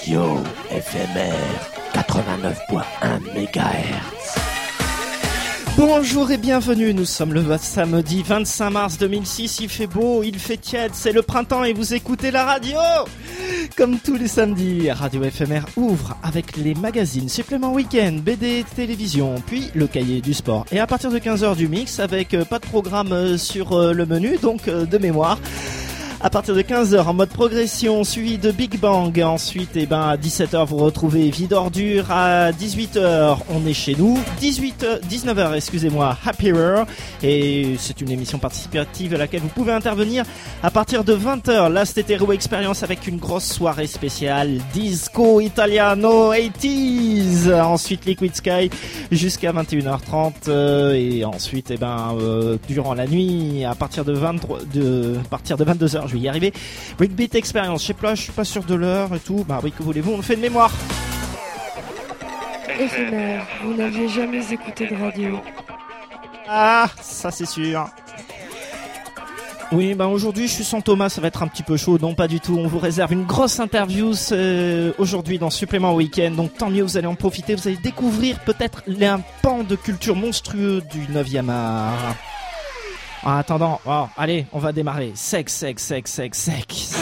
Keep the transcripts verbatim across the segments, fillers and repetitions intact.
Radio F M R quatre-vingt-neuf point un mégahertz. Bonjour et bienvenue, nous sommes le samedi vingt-cinq mars deux mille six, il fait beau, il fait tiède, c'est le printemps et vous écoutez la radio. Comme tous les samedis, Radio F M R ouvre avec les magazines, suppléments week-end, B D, télévision, puis le cahier du sport. Et à partir de quinze heures du mix, avec pas de programme sur le menu, donc de mémoire. À partir de quinze heures en mode progression, suivi de Big Bang. Ensuite, eh ben, à dix-sept heures, vous retrouvez Vie d'ordure. À dix-huit heures, on est chez nous. dix-huit heures, dix-neuf heures, excusez-moi, Happy Hour. Et c'est une émission participative à laquelle vous pouvez intervenir à partir de vingt heures. Last Hétéro Experience avec une grosse soirée spéciale Disco Italiano quatre-vingt-dix. Ensuite, Liquid Sky jusqu'à vingt et une heures trente. Euh, et ensuite, eh ben, euh, durant la nuit, à partir de vingt-trois, de, à partir de vingt-deux heures, je vais y arriver. Breakbeat Experience, je sais pas, je suis pas sûr de l'heure et tout. Bah oui, que voulez-vous, on le fait de mémoire. F M R, vous n'aviez jamais écouté de radio. Ah, ça c'est sûr. Oui, bah aujourd'hui je suis sans Thomas, ça va être un petit peu chaud. Non, pas du tout, on vous réserve une grosse interview euh, aujourd'hui dans Supplément Week-end. Donc tant mieux, vous allez en profiter, vous allez découvrir peut-être un pan de culture monstrueux du neuvième art. En attendant, oh, allez, on va démarrer. Sexe, sexe, sexe, sexe, sexe.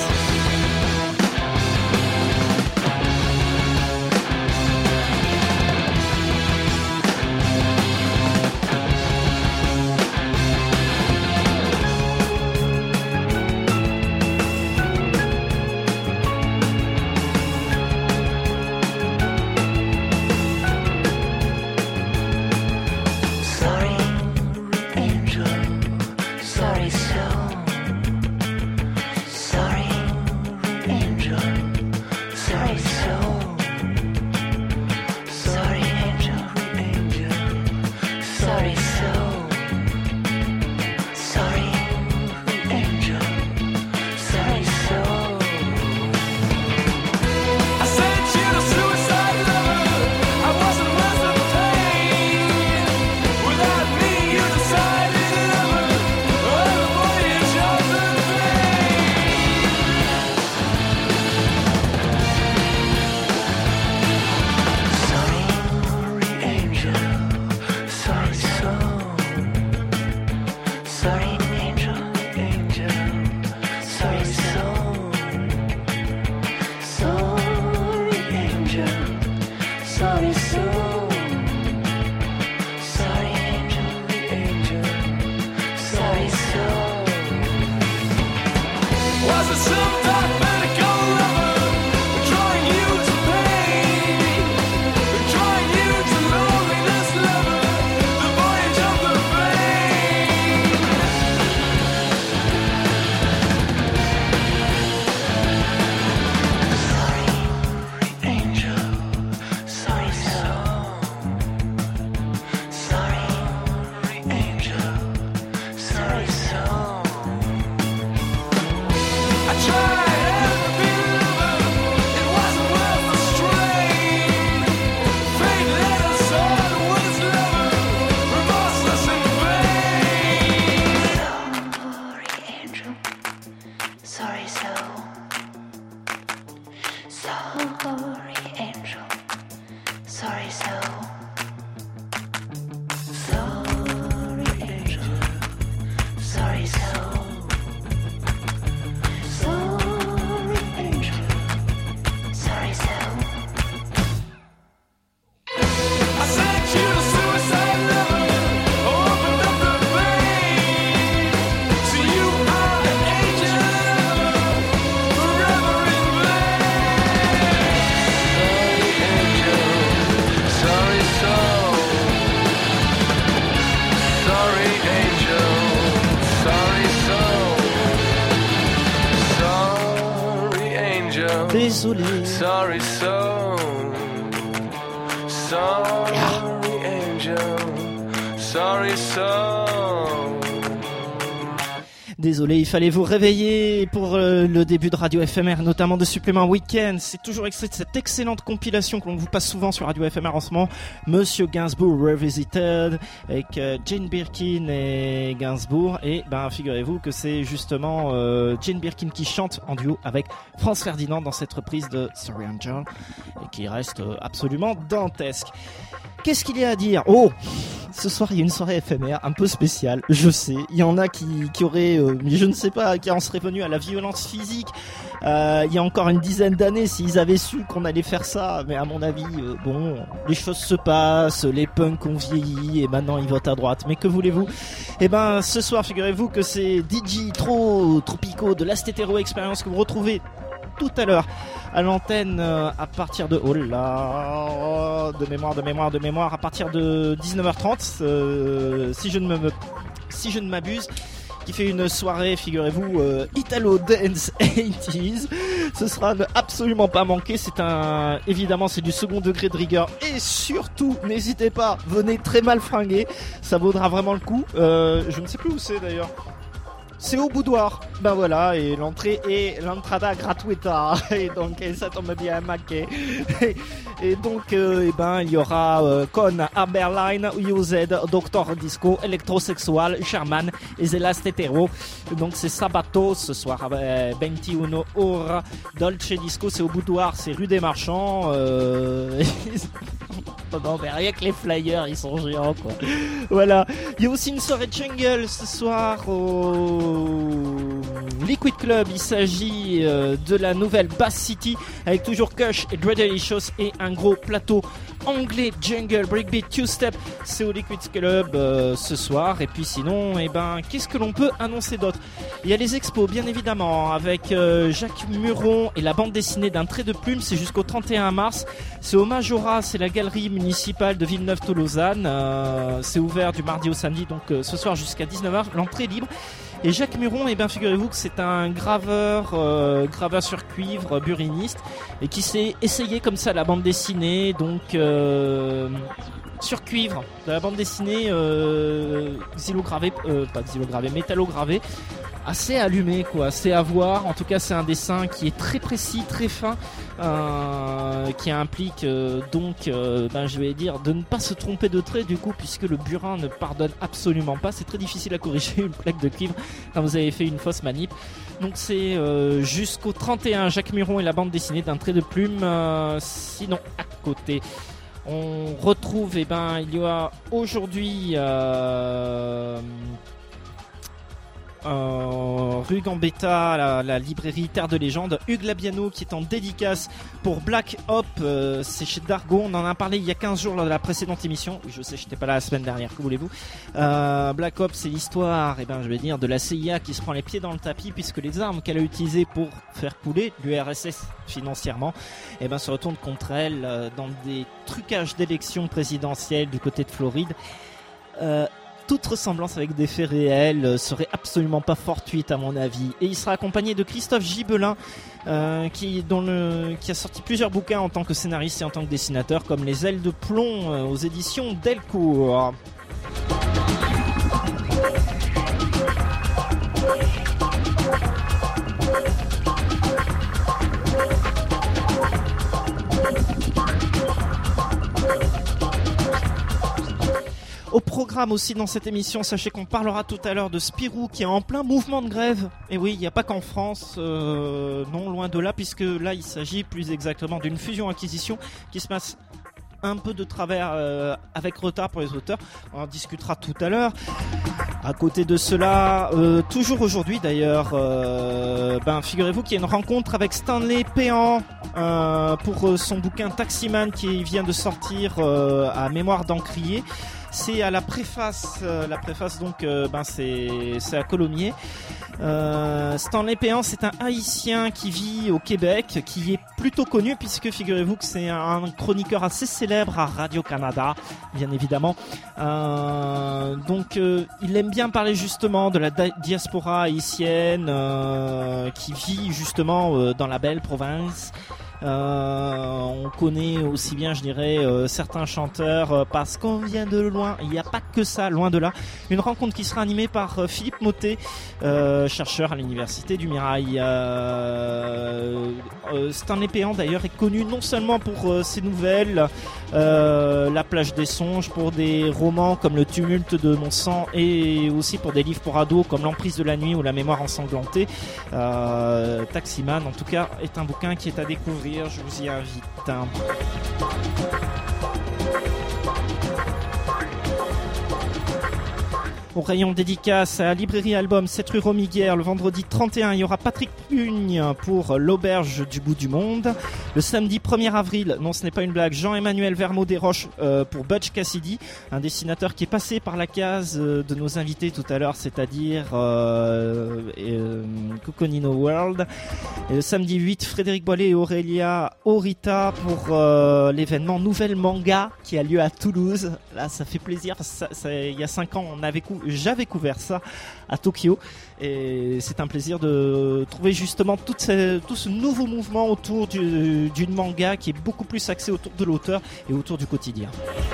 Désolé. Sorry so. Sorry angel. Sorry so. Désolé, il fallait vous réveiller pour euh, le début de Radio F M R, notamment de Supplément Week-end. C'est toujours extrait de cette excellente compilation que l'on vous passe souvent sur Radio F M R en ce moment, Monsieur Gainsbourg Revisited, avec euh, Jane Birkin et Gainsbourg. Et ben figurez-vous que c'est justement euh, Jane Birkin qui chante en duo avec France Ferdinand dans cette reprise de Sorry Angel, et qui reste euh, absolument dantesque. Qu'est-ce qu'il y a à dire ? Oh, ce soir il y a une soirée éphémère un peu spéciale, je sais. Il y en a qui, qui auraient, euh, mais je ne sais pas, qui en seraient venus à la violence physique euh, il y a encore une dizaine d'années s'ils avaient su qu'on allait faire ça. Mais à mon avis, euh, bon, les choses se passent, les punks ont vieilli et maintenant ils votent à droite. Mais que voulez-vous ? Eh ben, ce soir, figurez-vous que c'est D J Tro Tropico de Last Hetero Experience que vous retrouvez tout à l'heure à l'antenne euh, à partir de oh là de mémoire de mémoire de mémoire à partir de dix-neuf heures trente euh, si je ne me si je ne m'abuse, qui fait une soirée, figurez-vous, euh, Italo Dance eighties. Ce sera ne absolument pas manqué. C'est un, évidemment, c'est du second degré de rigueur. Et surtout, n'hésitez pas, venez très mal fringués. Ça vaudra vraiment le coup. Euh, je ne sais plus où c'est d'ailleurs. C'est au boudoir, ben voilà, et l'entrée est l'entrada gratuita, et donc et ça tombe bien maqué. Et, et donc, euh, et ben il y aura euh, con Aberline, U Z, Doctor Disco, Electrosexual, Sherman et The Last Hetero. Donc c'est Sabato ce soir, euh, vingt-et-une heures, Dolce Disco, c'est au boudoir, c'est rue des Marchands. Euh... Non mais rien que les flyers ils sont géants quoi. Voilà. Il y a aussi une soirée jungle ce soir au Liquid Club. Il s'agit euh, de la nouvelle Bass City avec toujours Kush et Dreadalicious et un gros plateau anglais jungle breakbeat two step. C'est au Liquid Club euh, ce soir. Et puis sinon, eh ben qu'est-ce que l'on peut annoncer d'autre ? Il y a les expos bien évidemment avec euh, Jacques Muron et la bande dessinée d'un trait de plume. C'est jusqu'au trente et un mars. C'est au Majora, c'est la galerie municipale de Villeneuve-Tolosane. Euh, c'est ouvert du mardi au samedi, donc euh, ce soir jusqu'à dix-neuf heures. L'entrée est libre. Et Jacques Muron, eh ben figurez-vous que c'est un graveur, euh, graveur sur cuivre, buriniste, et qui s'est essayé comme ça la bande dessinée, donc euh, sur cuivre, de la bande dessinée euh, xylogravée, euh, pas xylogravée, métallogravée, assez allumé quoi, c'est à voir. En tout cas c'est un dessin qui est très précis, très fin, euh, qui implique euh, donc euh, ben, je vais dire de ne pas se tromper de trait du coup, puisque le burin ne pardonne absolument pas. C'est très difficile à corriger une plaque de cuivre quand vous avez fait une fausse manip. Donc c'est euh, jusqu'au trente et un, Jacques Muron et la bande dessinée d'un trait de plume. Euh, sinon à côté on retrouve, eh ben il y a aujourd'hui euh, Euh, rue Gambetta, la, la librairie Terre de Légende, Hugues Labiano qui est en dédicace pour Black Hop, euh, c'est chez Dargo. On en a parlé il y a quinze jours lors de la précédente émission. Oui, je sais, j'étais pas là la semaine dernière, que voulez-vous. euh, Black Hop, c'est l'histoire, eh ben, je vais dire, de la C I A qui se prend les pieds dans le tapis, puisque les armes qu'elle a utilisées pour faire couler l'U R S S financièrement, eh ben, se retournent contre elle euh, dans des trucages d'élections présidentielles du côté de Floride. euh, Toute ressemblance avec des faits réels euh, serait absolument pas fortuite à mon avis. Et il sera accompagné de Christophe Gibelin, euh, qui, dont le, qui a sorti plusieurs bouquins en tant que scénariste et en tant que dessinateur, comme Les Ailes de Plomb euh, aux éditions Delcourt. Au programme aussi dans cette émission, sachez qu'on parlera tout à l'heure de Spirou qui est en plein mouvement de grève. Et oui, il n'y a pas qu'en France, euh, non loin de là, puisque là il s'agit plus exactement d'une fusion-acquisition qui se passe un peu de travers euh, avec retard pour les auteurs. On en discutera tout à l'heure. À côté de cela, euh, toujours aujourd'hui d'ailleurs, euh, ben figurez-vous qu'il y a une rencontre avec Stanley Péan euh, pour euh, son bouquin Taximan qui vient de sortir euh, à Mémoire d'Encrier. C'est à la préface, euh, la préface donc, euh, ben c'est c'est à Colomiers. Euh, Stanley Péan, c'est un Haïtien qui vit au Québec, qui est plutôt connu puisque figurez-vous que c'est un chroniqueur assez célèbre à Radio-Canada, bien évidemment. Euh, donc euh, il aime bien parler justement de la diaspora haïtienne euh, qui vit justement euh, dans la belle province. Euh, on connaît aussi bien, je dirais, euh, certains chanteurs euh, parce qu'on vient de loin. Il n'y a pas que ça, loin de là. Une rencontre qui sera animée par euh, Philippe Mottet, euh, chercheur à l'université du Mirail. Euh, euh, Stanley Péan d'ailleurs est connu non seulement pour euh, ses nouvelles, euh, La plage des songes, pour des romans comme Le tumulte de mon sang, et aussi pour des livres pour ados comme L'emprise de la nuit ou La mémoire ensanglantée. Euh, Taximan, en tout cas, est un bouquin qui est à découvrir. Je vous y invite. Au rayon dédicace à Librairie Album, sept rue Romiguière, le vendredi trente et un, il y aura Patrick Pugne pour L'auberge du bout du monde. Le samedi premier avril, non ce n'est pas une blague, Jean-Emmanuel Vermeau des Roches euh, pour Butch Cassidy, un dessinateur qui est passé par la case euh, de nos invités tout à l'heure, c'est-à-dire euh, euh, Coconino World. Et le samedi huit, Frédéric Boilet et Aurélia Orita pour euh, l'événement Nouvelle Manga qui a lieu à Toulouse. Là ça fait plaisir, parce que ça, ça, il y a cinq ans on avait cou- j'avais couvert ça à Tokyo et c'est un plaisir de trouver justement toute ces, tout ce nouveau mouvement autour du, d'une manga qui est beaucoup plus axé autour de l'auteur et autour du quotidien.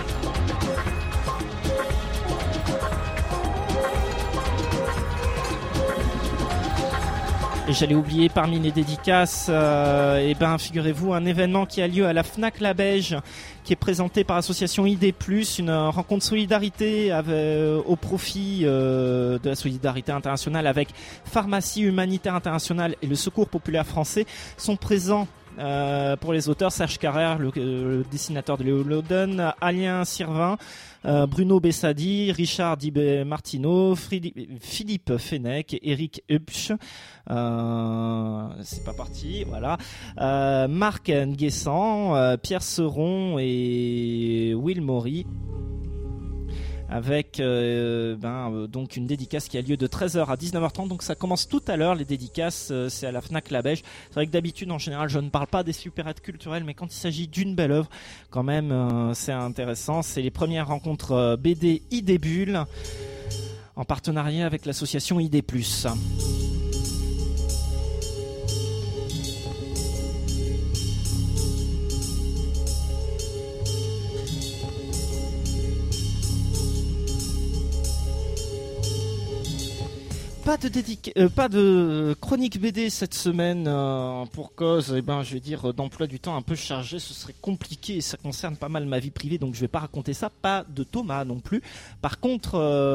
Et j'allais oublier parmi les dédicaces, euh, et ben figurez-vous un événement qui a lieu à la Fnac La Beige, qui est présenté par l'association I D plus, une rencontre solidarité avec, euh, au profit euh, de la solidarité internationale avec Pharmacie Humanitaire Internationale et le Secours Populaire Français sont présents. Euh, pour les auteurs, Serge Carrère, le, le dessinateur de Léo Loden, Alien Sirvin, euh, Bruno Bessadi, Richard Di Martino, Fridi, Philippe Fenech, Eric Hupsch, euh, c'est pas parti, voilà, euh, Marc Nguessan, euh, Pierre Seron et Will Maury. Avec euh, ben, euh, donc une dédicace qui a lieu de treize heures à dix-neuf heures trente, donc ça commence tout à l'heure. Les dédicaces, euh, c'est à la Fnac La Beige. C'est vrai que d'habitude en général je ne parle pas des supérettes culturelles, mais quand il s'agit d'une belle œuvre quand même euh, c'est intéressant. C'est les premières rencontres euh, B D I D Bulle en partenariat avec l'association I D plus. Pas de, dédic- euh, pas de chronique B D cette semaine euh, pour cause, eh ben, je vais dire, d'emploi du temps un peu chargé. Ce serait compliqué et ça concerne pas mal ma vie privée, donc je vais pas raconter ça. Pas de Thomas non plus. Par contre,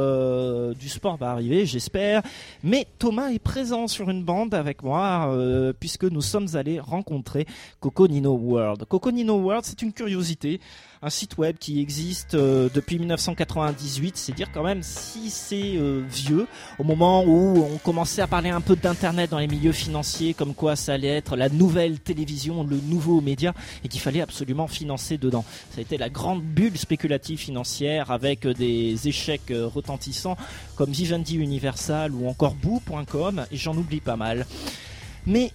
euh, du sport va arriver, j'espère. Mais Thomas est présent sur une bande avec moi euh, puisque nous sommes allés rencontrer Coconino World. Coconino World, c'est une curiosité. Un site web qui existe euh, depuis dix-neuf cent quatre-vingt-dix-huit, c'est dire quand même si c'est euh, vieux, au moment où on commençait à parler un peu d'internet dans les milieux financiers, comme quoi ça allait être la nouvelle télévision, le nouveau média, et qu'il fallait absolument financer dedans. Ça a été la grande bulle spéculative financière avec des échecs euh, retentissants comme Vivendi Universal ou encore Boo point com, et j'en oublie pas mal. Mais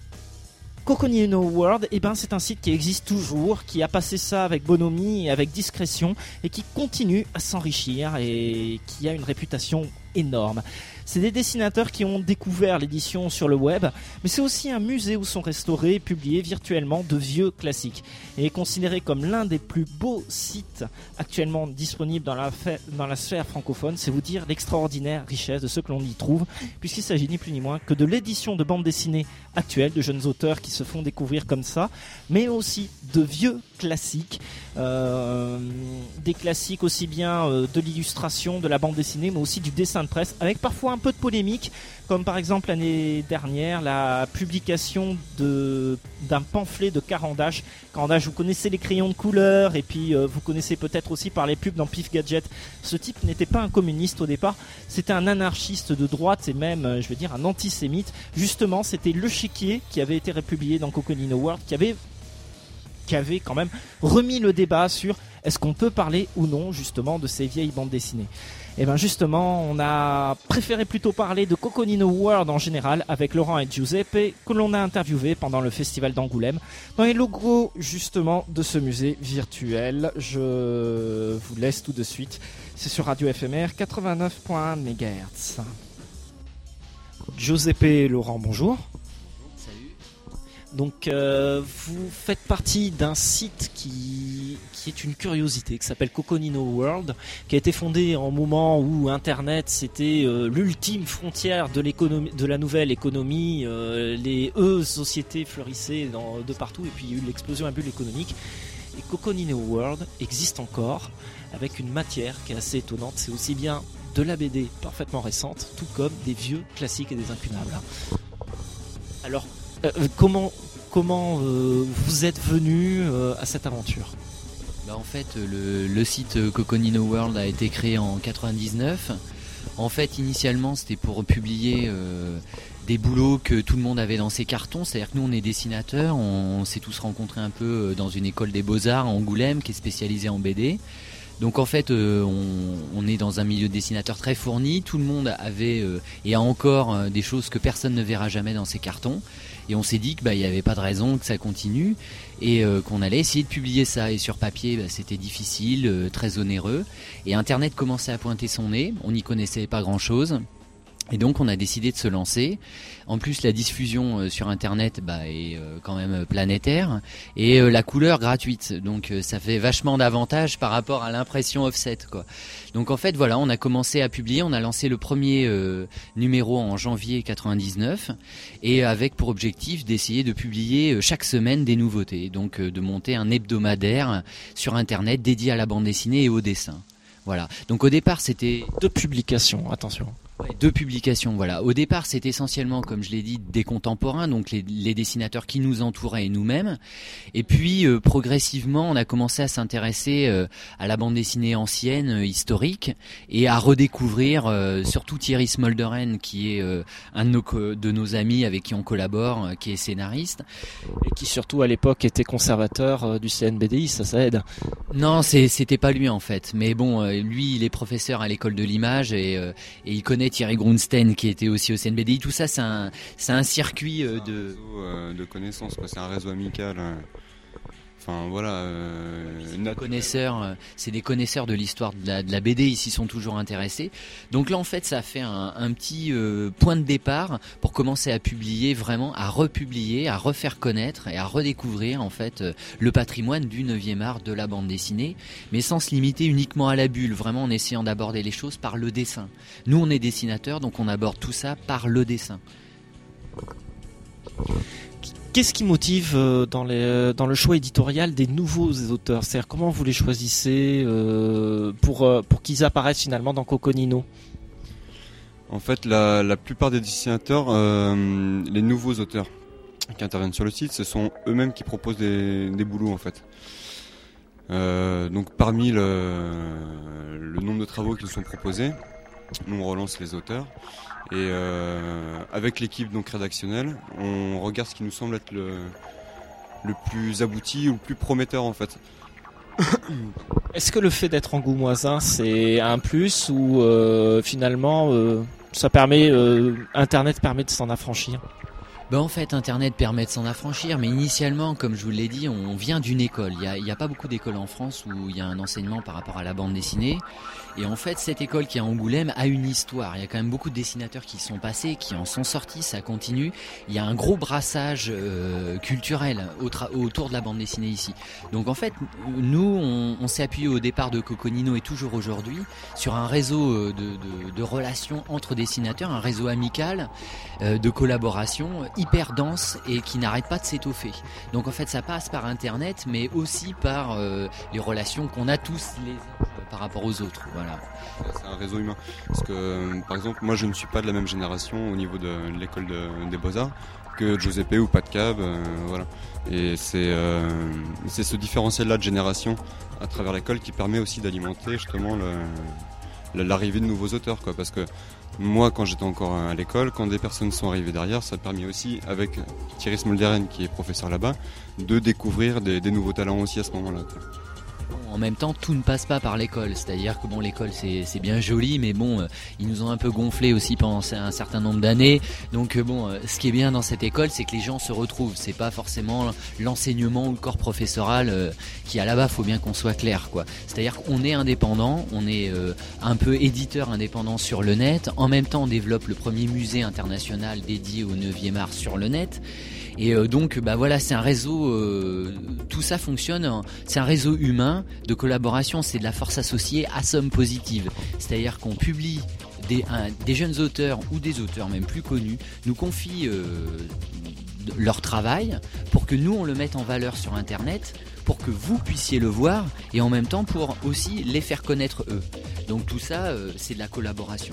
Coconino World, eh ben, c'est un site qui existe toujours, qui a passé ça avec bonhomie et avec discrétion et qui continue à s'enrichir et qui a une réputation énorme. C'est des dessinateurs qui ont découvert l'édition sur le web, mais c'est aussi un musée où sont restaurés et publiés virtuellement de vieux classiques et est considéré comme l'un des plus beaux sites actuellement disponibles dans la, fa- dans la sphère francophone. C'est vous dire l'extraordinaire richesse de ce que l'on y trouve, puisqu'il s'agit ni plus ni moins que de l'édition de bande dessinée actuelle, de jeunes auteurs qui se font découvrir comme ça, mais aussi de vieux classiques, euh, des classiques aussi bien euh, de l'illustration, de la bande dessinée, mais aussi du dessin de presse, avec parfois un peu de polémique, comme par exemple l'année dernière la publication de, d'un pamphlet de Carandache. Carandache, vous connaissez les crayons de couleur, et puis euh, vous connaissez peut-être aussi par les pubs dans Pif Gadget. Ce type n'était pas un communiste au départ, c'était un anarchiste de droite et même, euh, je veux dire, un antisémite. Justement, c'était Le Chéquier qui avait été republié dans Coconino World, qui avait qui avait quand même remis le débat sur est-ce qu'on peut parler ou non justement de ces vieilles bandes dessinées. Et bien justement, on a préféré plutôt parler de Coconino World en général avec Laurent et Giuseppe que l'on a interviewé pendant le festival d'Angoulême dans les locaux justement de ce musée virtuel. Je vous laisse tout de suite, c'est sur Radio F M R quatre-vingt-neuf point un mégahertz. Giuseppe et Laurent, bonjour. Salut. Donc euh, vous faites partie d'un site qui, qui est une curiosité, qui s'appelle Coconino World, qui a été fondé en moment où Internet c'était euh, l'ultime frontière de l'économie, de la nouvelle économie. Euh, les E-sociétés fleurissaient dans, de partout et puis il y a eu l'explosion à bulle économique. Et Coconino World existe encore avec une matière qui est assez étonnante. C'est aussi bien de la B D parfaitement récente, tout comme des vieux classiques et des incunables. Alors, euh, comment, comment euh, vous êtes venu euh, à cette aventure ? Bah en fait, le, le site Coconino World a été créé en quatre-vingt-dix-neuf. En fait, initialement, c'était pour publier euh, des boulots que tout le monde avait dans ses cartons. C'est-à-dire que nous, on est dessinateurs, on, on s'est tous rencontrés un peu dans une école des Beaux-Arts à Angoulême qui est spécialisée en B D. Donc en fait, euh, on, on est dans un milieu de dessinateurs très fourni. Tout le monde avait euh, et a encore euh, des choses que personne ne verra jamais dans ses cartons. Et on s'est dit que bah il y avait pas de raison que ça continue et euh, qu'on allait essayer de publier ça. Et sur papier, bah, c'était difficile, euh, très onéreux. Et Internet commençait à pointer son nez. On n'y connaissait pas grand-chose. Et donc on a décidé de se lancer. En plus la diffusion euh, sur internet bah, est euh, quand même planétaire et euh, la couleur gratuite. Donc euh, ça fait vachement d'avantages par rapport à l'impression offset quoi. Donc en fait voilà, on a commencé à publier, on a lancé le premier euh, numéro en janvier quatre-vingt-dix-neuf et avec pour objectif d'essayer de publier euh, chaque semaine des nouveautés. Donc euh, de monter un hebdomadaire sur internet dédié à la bande dessinée et au dessin. Voilà. Donc au départ c'était deux publications, attention. Ouais, deux publications, voilà. Au départ, c'est essentiellement, comme je l'ai dit, des contemporains, donc les, les dessinateurs qui nous entouraient et nous-mêmes. Et puis, euh, progressivement, on a commencé à s'intéresser euh, à la bande dessinée ancienne, euh, historique, et à redécouvrir euh, surtout Thierry Smolderen, qui est euh, un de nos, de nos amis avec qui on collabore, euh, qui est scénariste. Et qui surtout à l'époque était conservateur euh, du C N B D I, ça, ça aide. Non, c'est, c'était pas lui en fait. Mais bon, euh, lui, il est professeur à l'école de l'image et, euh, et il connaît Thierry Grunstein qui était aussi au C N B D I. Tout ça, c'est un, c'est un circuit euh, c'est un de... réseau euh, de connaissances, quoi. C'est un réseau amical. Euh... Enfin voilà, euh, c'est, des connaisseurs, euh, c'est des connaisseurs de l'histoire de la, de la B D, ils s'y sont toujours intéressés. Donc là en fait ça a fait un, un petit euh, point de départ pour commencer à publier vraiment, à republier, à refaire connaître et à redécouvrir en fait euh, le patrimoine du neuvième art de la bande dessinée, mais sans se limiter uniquement à la bulle, vraiment en essayant d'aborder les choses par le dessin. Nous on est dessinateurs donc on aborde tout ça par le dessin. Qu'est-ce qui motive euh, dans, les, dans le choix éditorial des nouveaux auteurs ? C'est-à-dire comment vous les choisissez euh, pour, euh, pour qu'ils apparaissent finalement dans Coconino ? En fait, la, la plupart des dessinateurs, euh, les nouveaux auteurs qui interviennent sur le site, ce sont eux-mêmes qui proposent des, des boulots en fait. Euh, donc parmi le, le nombre de travaux qui nous sont proposés, nous on relance les auteurs. Et euh, avec l'équipe donc rédactionnelle, on regarde ce qui nous semble être le, le plus abouti ou le plus prometteur en fait. Est-ce que le fait d'être angoumoisin c'est un plus ou euh, finalement euh, ça permet, euh, Internet permet de s'en affranchir ? Ben en fait, Internet permet de s'en affranchir, mais initialement, comme je vous l'ai dit, on vient d'une école. Il y a, il y a pas beaucoup d'écoles en France où il y a un enseignement par rapport à la bande dessinée. Et en fait, cette école qui est à Angoulême a une histoire. Il y a quand même beaucoup de dessinateurs qui y sont passés, qui en sont sortis, ça continue. Il y a un gros brassage euh, culturel au tra- autour de la bande dessinée ici. Donc en fait, nous, on, on s'est appuyé au départ de Coconino et toujours aujourd'hui sur un réseau de, de, de relations entre dessinateurs, un réseau amical euh, de collaboration hyper dense et qui n'arrête pas de s'étoffer. Donc en fait, ça passe par Internet, mais aussi par euh, les relations qu'on a tous les uns par rapport aux autres. Voilà. C'est un réseau humain. Parce que, euh, par exemple, moi je ne suis pas de la même génération au niveau de l'école de, des Beaux-Arts que Giuseppe ou Pat Cab. Euh, voilà. Et c'est, euh, c'est ce différentiel-là de génération à travers l'école qui permet aussi d'alimenter justement le, l'arrivée de nouveaux auteurs, quoi. Parce que moi, quand j'étais encore à l'école, quand des personnes sont arrivées derrière, ça a permis aussi, avec Thierry Smolderen qui est professeur là-bas, de découvrir des, des nouveaux talents aussi à ce moment-là, quoi. En même temps, tout ne passe pas par l'école. C'est-à-dire que bon, l'école c'est, c'est bien joli, mais bon, euh, ils nous ont un peu gonflé aussi pendant un certain nombre d'années. Donc euh, bon, euh, ce qui est bien dans cette école, c'est que les gens se retrouvent. C'est pas forcément l'enseignement ou le corps professoral euh, qui a là-bas. Faut bien qu'on soit clair, quoi. C'est-à-dire qu'on est indépendant, on est euh, un peu éditeur indépendant sur le net. En même temps, on développe le premier musée international dédié au neuvième art sur le net. Et euh, donc, bah voilà, c'est un réseau. Euh, tout ça fonctionne. Hein, c'est un réseau humain de collaboration. C'est de la force associée à somme positive. C'est-à-dire qu'on publie des, un, des jeunes auteurs ou des auteurs même plus connus nous confient euh, leur travail pour que nous on le mette en valeur sur Internet, pour que vous puissiez le voir et en même temps pour aussi les faire connaître eux. Donc tout ça, euh, c'est de la collaboration.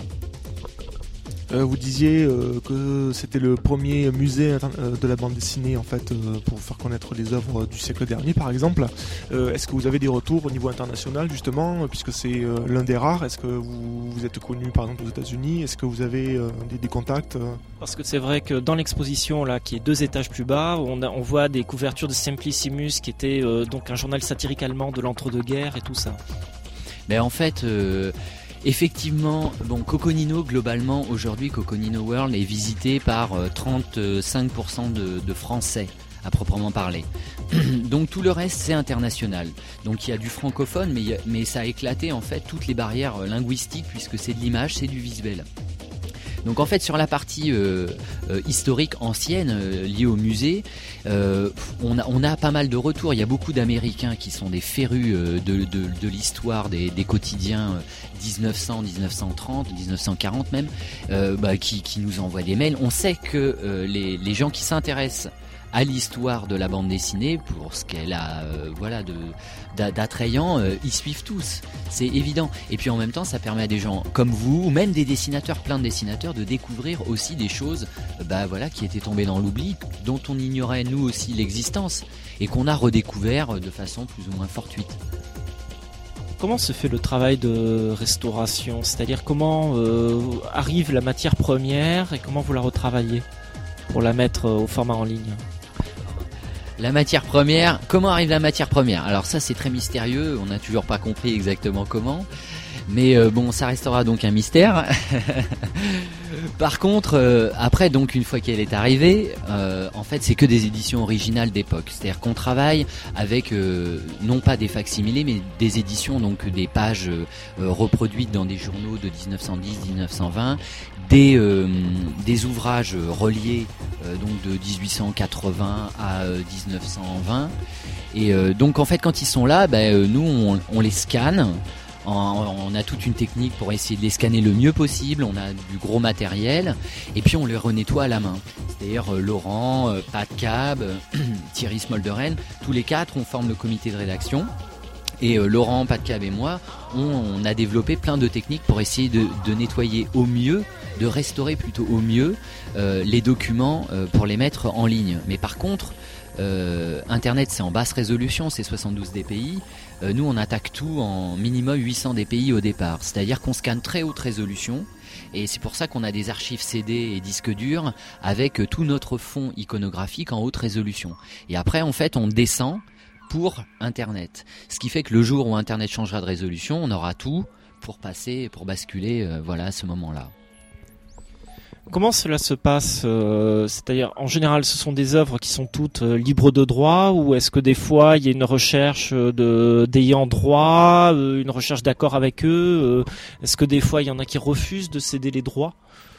Euh, vous disiez euh, que c'était le premier musée euh, de la bande dessinée en fait euh, pour faire connaître les œuvres du siècle dernier par exemple. Euh, est-ce que vous avez des retours au niveau international justement puisque c'est euh, l'un des rares? Est-ce que vous, vous êtes connu par exemple aux États-Unis? Est-ce que vous avez euh, des, des contacts euh... Parce que c'est vrai que dans l'exposition là qui est deux étages plus bas, on, a, on voit des couvertures de Simplicissimus qui était euh, donc un journal satirique allemand de l'entre-deux-guerres et tout ça. Mais en fait. Euh... Effectivement, bon, Coconino, globalement, aujourd'hui, Coconino World est visité par euh, trente-cinq pour cent de, de Français, à proprement parler. Donc tout le reste, c'est international. Donc il y a du francophone, mais, y a, mais ça a éclaté, en fait, toutes les barrières euh, linguistiques, puisque c'est de l'image, c'est du visuel. Donc en fait sur la partie euh, euh, historique ancienne euh, liée au musée, euh, on, a, on a pas mal de retours. Il y a beaucoup d'Américains qui sont des férus euh, de, de, de l'histoire des, des quotidiens euh, dix-neuf cents, dix-neuf cent trente, dix-neuf cent quarante même, euh, bah, qui, qui nous envoient des mails. On sait que euh, les, les gens qui s'intéressent à l'histoire de la bande dessinée, pour ce qu'elle a euh, voilà, de, d'attrayant, euh, ils suivent tous, c'est évident. Et puis en même temps, ça permet à des gens comme vous, ou même des dessinateurs, plein de dessinateurs, de découvrir aussi des choses euh, bah, voilà, qui étaient tombées dans l'oubli, dont on ignorait nous aussi l'existence, et qu'on a redécouvert de façon plus ou moins fortuite. Comment se fait le travail de restauration? C'est-à-dire comment euh, arrive la matière première et comment vous la retravaillez pour la mettre au format en ligne? La matière première, comment arrive la matière première? Alors ça c'est très mystérieux, on n'a toujours pas compris exactement comment, mais euh, bon ça restera donc un mystère. Par contre, euh, après donc une fois qu'elle est arrivée, euh, en fait c'est que des éditions originales d'époque, c'est-à-dire qu'on travaille avec euh, non pas des facsimilés mais des éditions, donc des pages euh, reproduites dans des journaux de dix-neuf cent dix à dix-neuf cent vingt, des, euh, des ouvrages reliés euh, donc de dix-huit cent quatre-vingts à euh, dix-neuf cent vingt, et euh, donc en fait quand ils sont là, bah, euh, nous on, on les scanne. On a toute une technique pour essayer de les scanner le mieux possible, on a du gros matériel et puis on les renettoie à la main. C'est-à-dire euh, Laurent, euh, Pat Cab, euh, Thierry Smolderen, tous les quatre on forme le comité de rédaction. Et euh, Laurent, Pat Cab et moi, on, on a développé plein de techniques pour essayer de, de nettoyer au mieux, de restaurer plutôt au mieux euh, les documents euh, pour les mettre en ligne. Mais par contre, euh, Internet c'est en basse résolution, c'est soixante-douze D P I. Euh, nous on attaque tout en minimum huit cents D P I au départ. C'est-à-dire qu'on scanne très haute résolution. Et c'est pour ça qu'on a des archives C D et disques durs avec tout notre fond iconographique en haute résolution. Et après en fait on descend pour Internet. Ce qui fait que le jour où Internet changera de résolution, on aura tout pour passer, pour basculer euh, voilà, à ce moment-là. Comment cela se passe euh, C'est-à-dire, en général, ce sont des œuvres qui sont toutes euh, libres de droit, ou est-ce que des fois, il y a une recherche de d'ayants droit, euh, une recherche d'accord avec eux euh, Est-ce que des fois, il y en a qui refusent de céder les droits?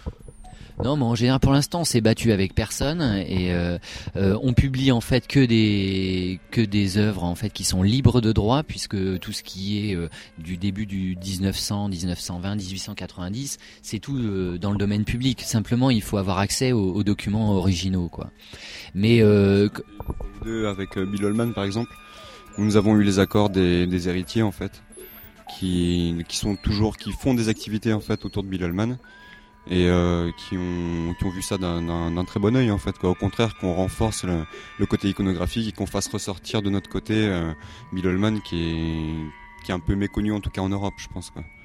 Non, mais en général, pour l'instant, on s'est battu avec personne et euh, euh, on publie en fait que des que des œuvres en fait qui sont libres de droit, puisque tout ce qui est euh, du début du dix-neuf cents, dix-neuf cent vingt, dix-huit cent quatre-vingt-dix, c'est tout euh, dans le domaine public. Simplement, il faut avoir accès aux, aux documents originaux, quoi. Mais euh, avec euh, Bill Holman, par exemple, nous avons eu les accords des, des héritiers en fait, qui qui sont toujours qui font des activités en fait autour de Bill Holman. Et euh, qui ont qui ont vu ça d'un, d'un, d'un très bon œil en fait, quoi. Au contraire, qu'on renforce le, le côté iconographique et qu'on fasse ressortir de notre côté euh, Bill Holman qui est qui est un peu méconnu en tout cas en Europe, je pense, quoi.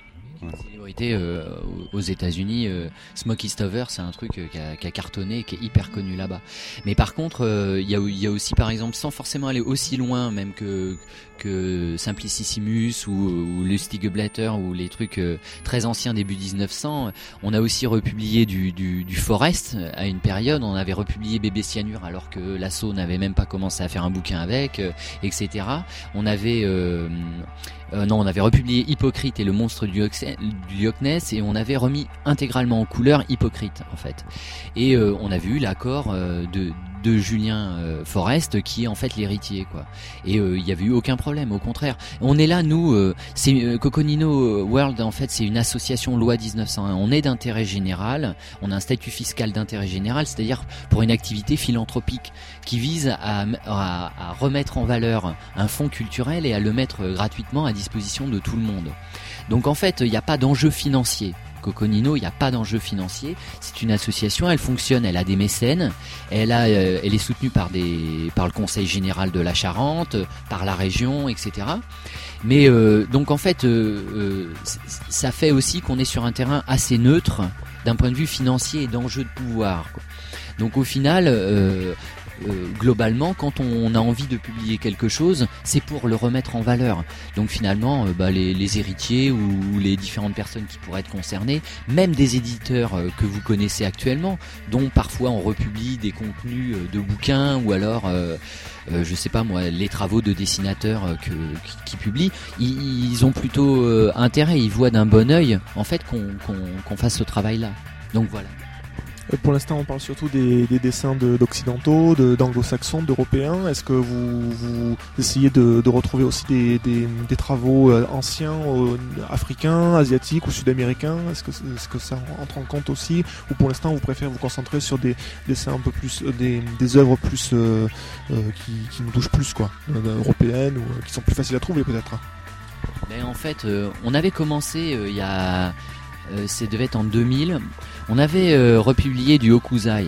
Ouais. Célébrité euh, aux États-Unis, euh, Smoky Stover, c'est un truc euh, qui, a, qui a cartonné, qui est hyper connu là-bas. Mais par contre, il euh, y, a, y a aussi, par exemple, sans forcément aller aussi loin, même que que Simplicissimus ou, ou Lustige Blätter ou les trucs euh, très anciens début dix-neuf cents, on a aussi republié du, du, du Forest à une période. On avait republié Bébé Cyanure alors que l'assaut n'avait même pas commencé à faire un bouquin avec, euh, et cetera. On avait euh, Euh, non, on avait republié Hypocrite et le monstre du, Loch- du Loch Ness et on avait remis intégralement en couleur Hypocrite en fait. Et euh, on avait eu l'accord euh, de, de Julien euh, Forest qui est en fait l'héritier quoi. Et il euh, y avait eu aucun problème, au contraire. On est là nous, euh, c'est euh, Coconino World en fait, c'est une association loi dix-neuf cent un. On est d'intérêt général, on a un statut fiscal d'intérêt général, c'est-à-dire pour une activité philanthropique qui vise à, à, à remettre en valeur un fonds culturel et à le mettre gratuitement à disposition de tout le monde. Donc en fait, il n'y a pas d'enjeu financier. Coconino, il n'y a pas d'enjeu financier. C'est une association, elle fonctionne, elle a des mécènes, elle a, euh, elle est soutenue par des, par le Conseil général de la Charente, par la région, et cetera. Mais euh, donc en fait, euh, euh, ça fait aussi qu'on est sur un terrain assez neutre d'un point de vue financier et d'enjeu de pouvoir, quoi. Donc au final, euh, Euh, globalement, quand on a envie de publier quelque chose, c'est pour le remettre en valeur. Donc finalement, euh, bah, les, les héritiers ou, ou les différentes personnes qui pourraient être concernées, même des éditeurs euh, que vous connaissez actuellement, dont parfois on republie des contenus euh, de bouquins ou alors, euh, euh, je sais pas moi, les travaux de dessinateurs euh, que, qui, qui publient, ils, ils ont plutôt euh, intérêt, ils voient d'un bon œil en fait qu'on, qu'on, qu'on fasse ce travail-là. Donc voilà. Pour l'instant, on parle surtout des, des dessins de, d'occidentaux, de, d'anglo-saxons, d'européens. Est-ce que vous, vous essayez de, de retrouver aussi des, des, des travaux anciens, euh, africains, asiatiques ou sud-américains? Est-ce que, est-ce que ça entre en compte aussi? Ou pour l'instant, vous préférez vous concentrer sur des dessins un peu plus, euh, des, des œuvres plus euh, euh, qui, qui nous touchent plus, quoi, euh, européennes, ou euh, qui sont plus faciles à trouver peut-être? Ben, en fait, euh, on avait commencé il euh, y a... Euh, ça devait être en deux mille. On avait euh, republié du Hokusai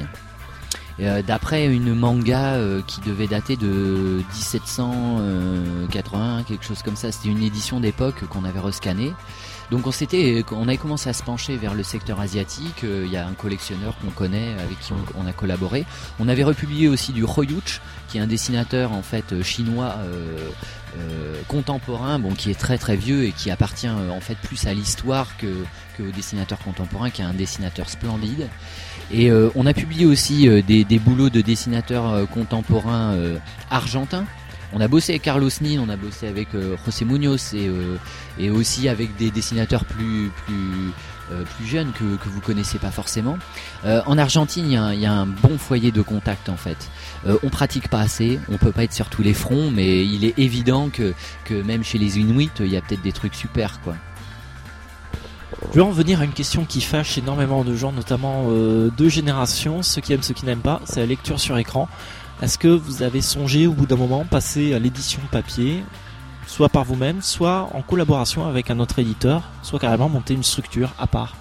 euh, d'après une manga euh, qui devait dater de dix-sept cent quatre-vingts, quelque chose comme ça. C'était une édition d'époque qu'on avait rescannée. Donc on s'était, on avait commencé à se pencher vers le secteur asiatique. Il euh, y a un collectionneur qu'on connaît avec qui on, on a collaboré. On avait republié aussi du Hoyuch, qui est un dessinateur en fait chinois euh, euh, contemporain, bon qui est très très vieux et qui appartient euh, en fait plus à l'histoire que que au dessinateur contemporain, qui est un dessinateur splendide. Et euh, on a publié aussi euh, des, des boulots de dessinateurs euh, contemporains euh, argentins. On a bossé avec Carlos Nin, on a bossé avec euh, José Munoz et, euh, et aussi avec des dessinateurs plus plus euh, plus jeunes que que vous connaissez pas forcément. Euh, en Argentine, il y a un, il y a un bon foyer de contact en fait. Euh, on pratique pas assez, on peut pas être sur tous les fronts, mais il est évident que que même chez les Inuits, il y a peut-être des trucs super quoi. Je vais en venir à une question qui fâche énormément de gens, notamment euh, deux générations, ceux qui aiment, ceux qui n'aiment pas, c'est la lecture sur écran. Est-ce que vous avez songé au bout d'un moment passer à l'édition papier, soit par vous-même, soit en collaboration avec un autre éditeur, soit carrément monter une structure à part?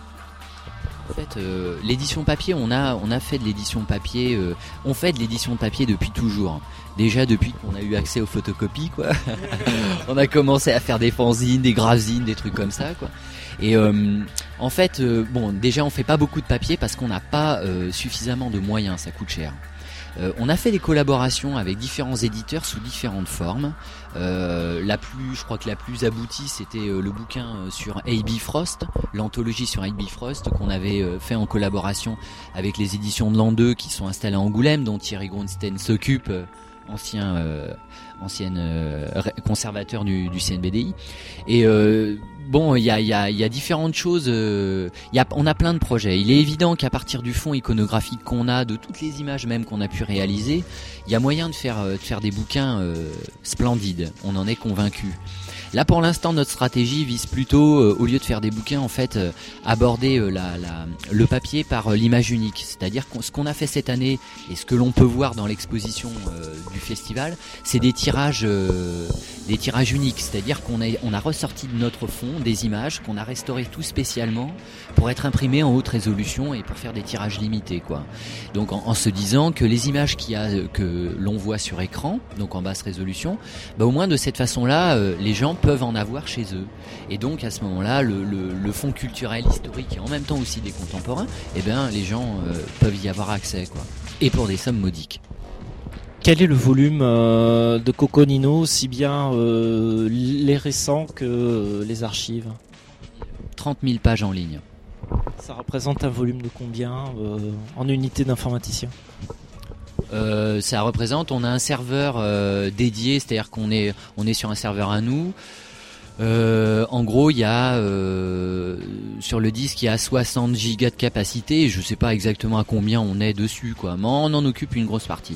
En fait, euh, l'édition papier, on a, on a fait de l'édition papier, euh, on fait de l'édition papier depuis toujours. Déjà depuis qu'on a eu accès aux photocopies, quoi. On a commencé à faire des fanzines, des gravzines, des trucs comme ça, quoi. Et euh, en fait, euh, bon, déjà on fait pas beaucoup de papier parce qu'on n'a pas euh, suffisamment de moyens, ça coûte cher. Euh, on a fait des collaborations avec différents éditeurs sous différentes formes. Euh, la plus, je crois que la plus aboutie, c'était euh, le bouquin euh, sur A B Frost, l'anthologie sur A B Frost qu'on avait euh, fait en collaboration avec les éditions de l'an deux qui sont installées à Angoulême, dont Thierry Grunstein s'occupe, euh, ancien euh, ancien euh, conservateur du, du C N B D I. Et euh, bon, il y a, y, a, y a différentes choses. Euh, y a, on a plein de projets. Il est évident qu'à partir du fond iconographique qu'on a, de toutes les images même qu'on a pu réaliser, il y a moyen de faire, de faire des bouquins euh, splendides. On en est convaincu. Là, pour l'instant, notre stratégie vise plutôt, euh, au lieu de faire des bouquins, en fait, euh, aborder euh, la, la, le papier par euh, l'image unique. C'est-à-dire que ce qu'on a fait cette année et ce que l'on peut voir dans l'exposition euh, du festival, c'est des tirages tirages, euh, des tirages uniques, c'est-à-dire qu'on a, on a ressorti de notre fond des images qu'on a restaurées tout spécialement pour être imprimées en haute résolution et pour faire des tirages limités, quoi. Donc en, en se disant que les images qu'il y a, que l'on voit sur écran, donc en basse résolution, bah, au moins de cette façon-là, euh, les gens peuvent en avoir chez eux. Et donc à ce moment-là, le, le, le fond culturel, historique et en même temps aussi des contemporains, eh ben les gens euh, peuvent y avoir accès, quoi. Et pour des sommes modiques. Quel est le volume euh, de Coconino, aussi bien euh, les récents que euh, les archives? trente mille pages en ligne. Ça représente un volume de combien euh, en unité d'informaticien? Euh, ça représente, on a un serveur euh, dédié, c'est-à-dire qu'on est, on est sur un serveur à nous. Euh, en gros, il y a euh, sur le disque, il y a soixante gigas de capacité. Je sais pas exactement à combien on est dessus, quoi, mais on en occupe une grosse partie.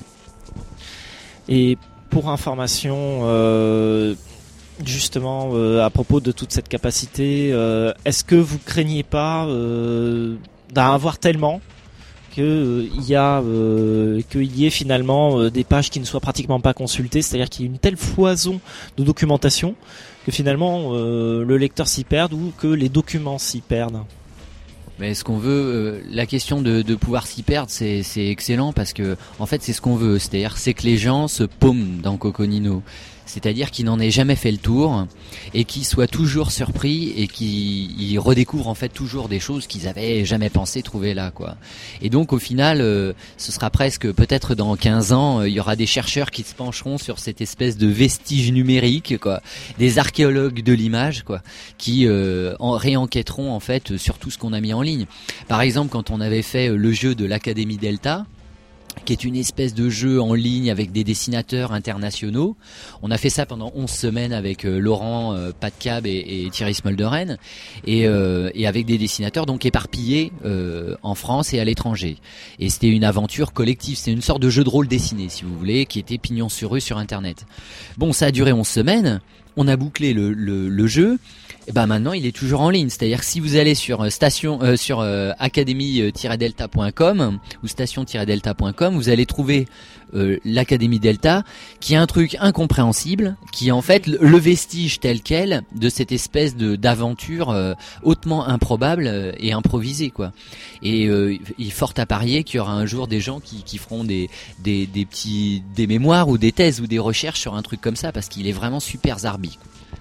Et pour information, euh, justement, euh, à propos de toute cette capacité, euh, est-ce que vous craignez pas euh, d'en avoir tellement qu'il euh, y a, euh, qu'il y ait finalement euh, des pages qui ne soient pratiquement pas consultées, c'est-à-dire qu'il y ait une telle foison de documentation que finalement euh, le lecteur s'y perde ou que les documents s'y perdent? Mais ce qu'on veut, euh, la question de, de pouvoir s'y perdre, c'est, c'est excellent parce que en fait c'est ce qu'on veut, c'est-à-dire c'est que les gens se paument dans Coconino, c'est-à-dire qu'ils n'en aient jamais fait le tour et qu'ils soient toujours surpris et qu'ils redécouvrent en fait toujours des choses qu'ils avaient jamais pensé trouver là, quoi. Et donc au final, euh, ce sera presque peut-être dans quinze ans, il euh, y aura des chercheurs qui se pencheront sur cette espèce de vestige numérique, quoi, des archéologues de l'image, quoi, qui euh, en réenquêteront en fait sur tout ce qu'on a mis en ligne. Par exemple, quand on avait fait le jeu de l'Académie Delta, qui est une espèce de jeu en ligne avec des dessinateurs internationaux. On a fait ça pendant onze semaines avec euh, Laurent euh, Patcab et, et Thierry Smolderen et, euh, et avec des dessinateurs donc éparpillés euh, en France et à l'étranger. Et c'était une aventure collective, c'était une sorte de jeu de rôle dessiné, si vous voulez, qui était pignon sur rue sur Internet. Bon, ça a duré onze semaines, on a bouclé le, le, le jeu. Et ben maintenant il est toujours en ligne, c'est-à-dire que si vous allez sur station euh, sur euh, académie tiret delta point com ou station tiret delta point com, vous allez trouver euh, l'Académie Delta, qui est un truc incompréhensible, qui est en fait le, le vestige tel quel de cette espèce de d'aventure euh, hautement improbable euh, et improvisée, quoi. Et euh, il est fort à parier qu'il y aura un jour des gens qui, qui feront des, des des petits des mémoires ou des thèses ou des recherches sur un truc comme ça parce qu'il est vraiment super zarbi.